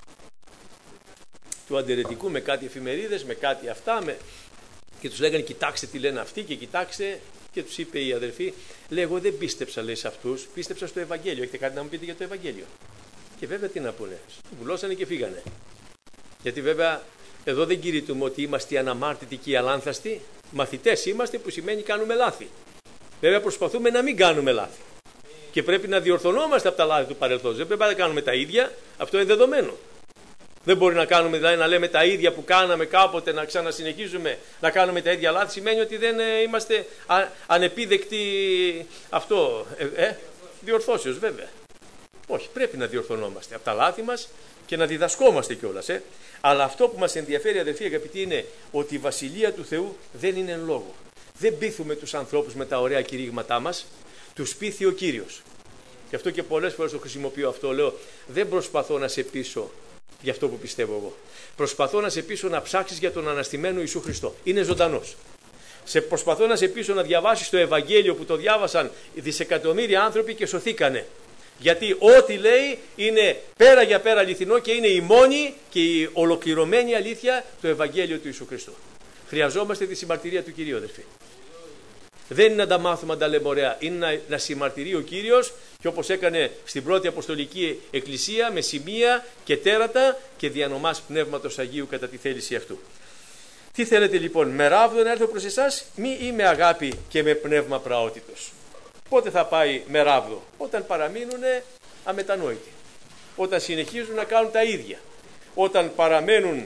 του αντιρετικού με κάτι εφημερίδες, με κάτι αυτά, και τους λέγανε κοιτάξτε τι λένε αυτοί και κοιτάξτε, και τους είπε η αδερφή, λέει, εγώ δεν πίστεψα, λέει, σε αυτούς, πίστεψα στο Ευαγγέλιο. Έχετε κάτι να μου πείτε για το Ευαγγέλιο? Και βέβαια τι να πούνε, βουλώσανε και φύγανε. Γιατί βέβαια εδώ δεν κηρύττουμε ότι είμαστε οι αναμάρτητοι και οι αλάνθαστοι, μαθητές είμαστε, που σημαίνει κάνουμε λάθη. Βέβαια προσπαθούμε να μην κάνουμε λάθη. Και πρέπει να διορθωνόμαστε από τα λάθη του παρελθόντος. Δεν πρέπει να κάνουμε τα ίδια, αυτό είναι δεδομένο. Δεν μπορεί να κάνουμε, δηλαδή, να λέμε τα ίδια που κάναμε κάποτε, να ξανασυνεχίζουμε να κάνουμε τα ίδια λάθη. Σημαίνει ότι δεν είμαστε ανεπίδεκτοι αυτό. Διορθώσεως βέβαια. Όχι, πρέπει να διορθωνόμαστε από τα λάθη μας και να διδασκόμαστε κιόλας. Αλλά αυτό που μας ενδιαφέρει, αδελφοί αγαπητοί, είναι ότι η βασιλεία του Θεού δεν είναι εν λόγω. Δεν πείθουμε τους ανθρώπους με τα ωραία κηρύγματά μας, τους πείθει ο Κύριος. Γι' αυτό και πολλές φορές το χρησιμοποιώ αυτό. Λέω, δεν προσπαθώ να σε πείσω για αυτό που πιστεύω εγώ. Προσπαθώ να σε πείσω να ψάξεις για τον αναστημένο Ιησού Χριστό. Είναι ζωντανός. Προσπαθώ να σε πείσω να διαβάσεις το Ευαγγέλιο που το διάβασαν δισεκατομμύρια άνθρωποι και σωθήκανε. Γιατί ό,τι λέει είναι πέρα για πέρα αληθινό και είναι η μόνη και η ολοκληρωμένη αλήθεια το Ευαγγέλιο του Ιησού Χριστού. Χρειαζόμαστε τη συμμαρτυρία του Κυρίου, αδερφοί. Δεν είναι να τα μάθουμε, να τα λέμε ωραία. Είναι να συμμαρτυρεί ο Κύριος, και όπως έκανε στην πρώτη Αποστολική Εκκλησία, με σημεία και τέρατα και διανομάς Πνεύματος Αγίου κατά τη θέληση αυτού. Τι θέλετε λοιπόν, με ράβδο να έρθω προς εσάς ή με αγάπη και με πνεύμα πραότητος? Πότε θα πάει με ράβδο? Όταν παραμείνουν αμετανόητοι. Όταν συνεχίζουν να κάνουν τα ίδια. Όταν παραμένουν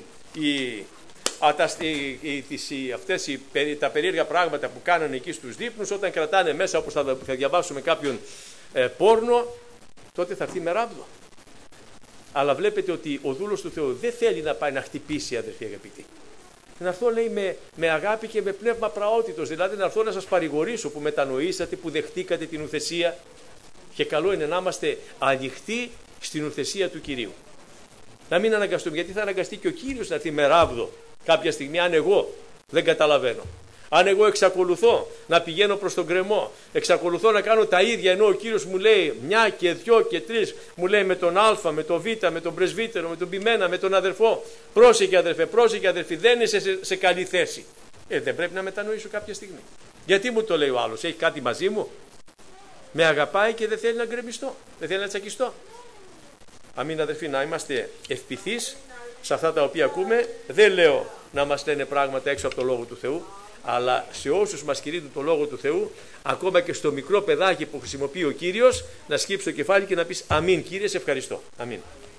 τα περίεργα πράγματα που κάνανε εκεί στους δείπνους, όταν κρατάνε μέσα, όπως θα διαβάσουμε, κάποιον πόρνο, τότε θα έρθει με ράβδο. Αλλά βλέπετε ότι ο δούλος του Θεού δεν θέλει να πάει να χτυπήσει, αδερφοί αγαπητοί. Να έρθω, λέει, με αγάπη και με πνεύμα πραότητος, δηλαδή να έρθω να σας παρηγορήσω που μετανοήσατε, που δεχτήκατε την ουθεσία. Και καλό είναι να είμαστε ανοιχτοί στην ουθεσία του Κυρίου. Να μην αναγκαστούμε, γιατί θα αναγκαστεί και ο Κύριος να έρθει με ράβδο κάποια στιγμή, αν εγώ δεν καταλαβαίνω. Αν εγώ εξακολουθώ να πηγαίνω προς τον κρεμό, εξακολουθώ να κάνω τα ίδια, ενώ ο Κύριος μου λέει μια και δυο και τρεις, μου λέει με τον Α, με τον Β, με τον πρεσβύτερο, με τον ποιμένα, με τον αδερφό, πρόσεχε αδερφέ, πρόσεχε αδερφή, δεν είσαι σε καλή θέση. Δεν πρέπει να μετανοήσω κάποια στιγμή? Γιατί μου το λέει ο άλλος? Έχει κάτι μαζί μου? Με αγαπάει και δεν θέλει να γκρεμιστώ, δεν θέλει να τσακιστώ? Αμήν, αδερφοί, να είμαστε ευπηθείς σε αυτά τα οποία ακούμε. Δεν λέω να μας λένε πράγματα έξω από το Λόγο του Θεού, αλλά σε όσους μας κηρύττουν το Λόγο του Θεού, ακόμα και στο μικρό παιδάκι που χρησιμοποιεί ο Κύριος, να σκύψεις το κεφάλι και να πεις αμήν, Κύριε, σε ευχαριστώ. Αμήν.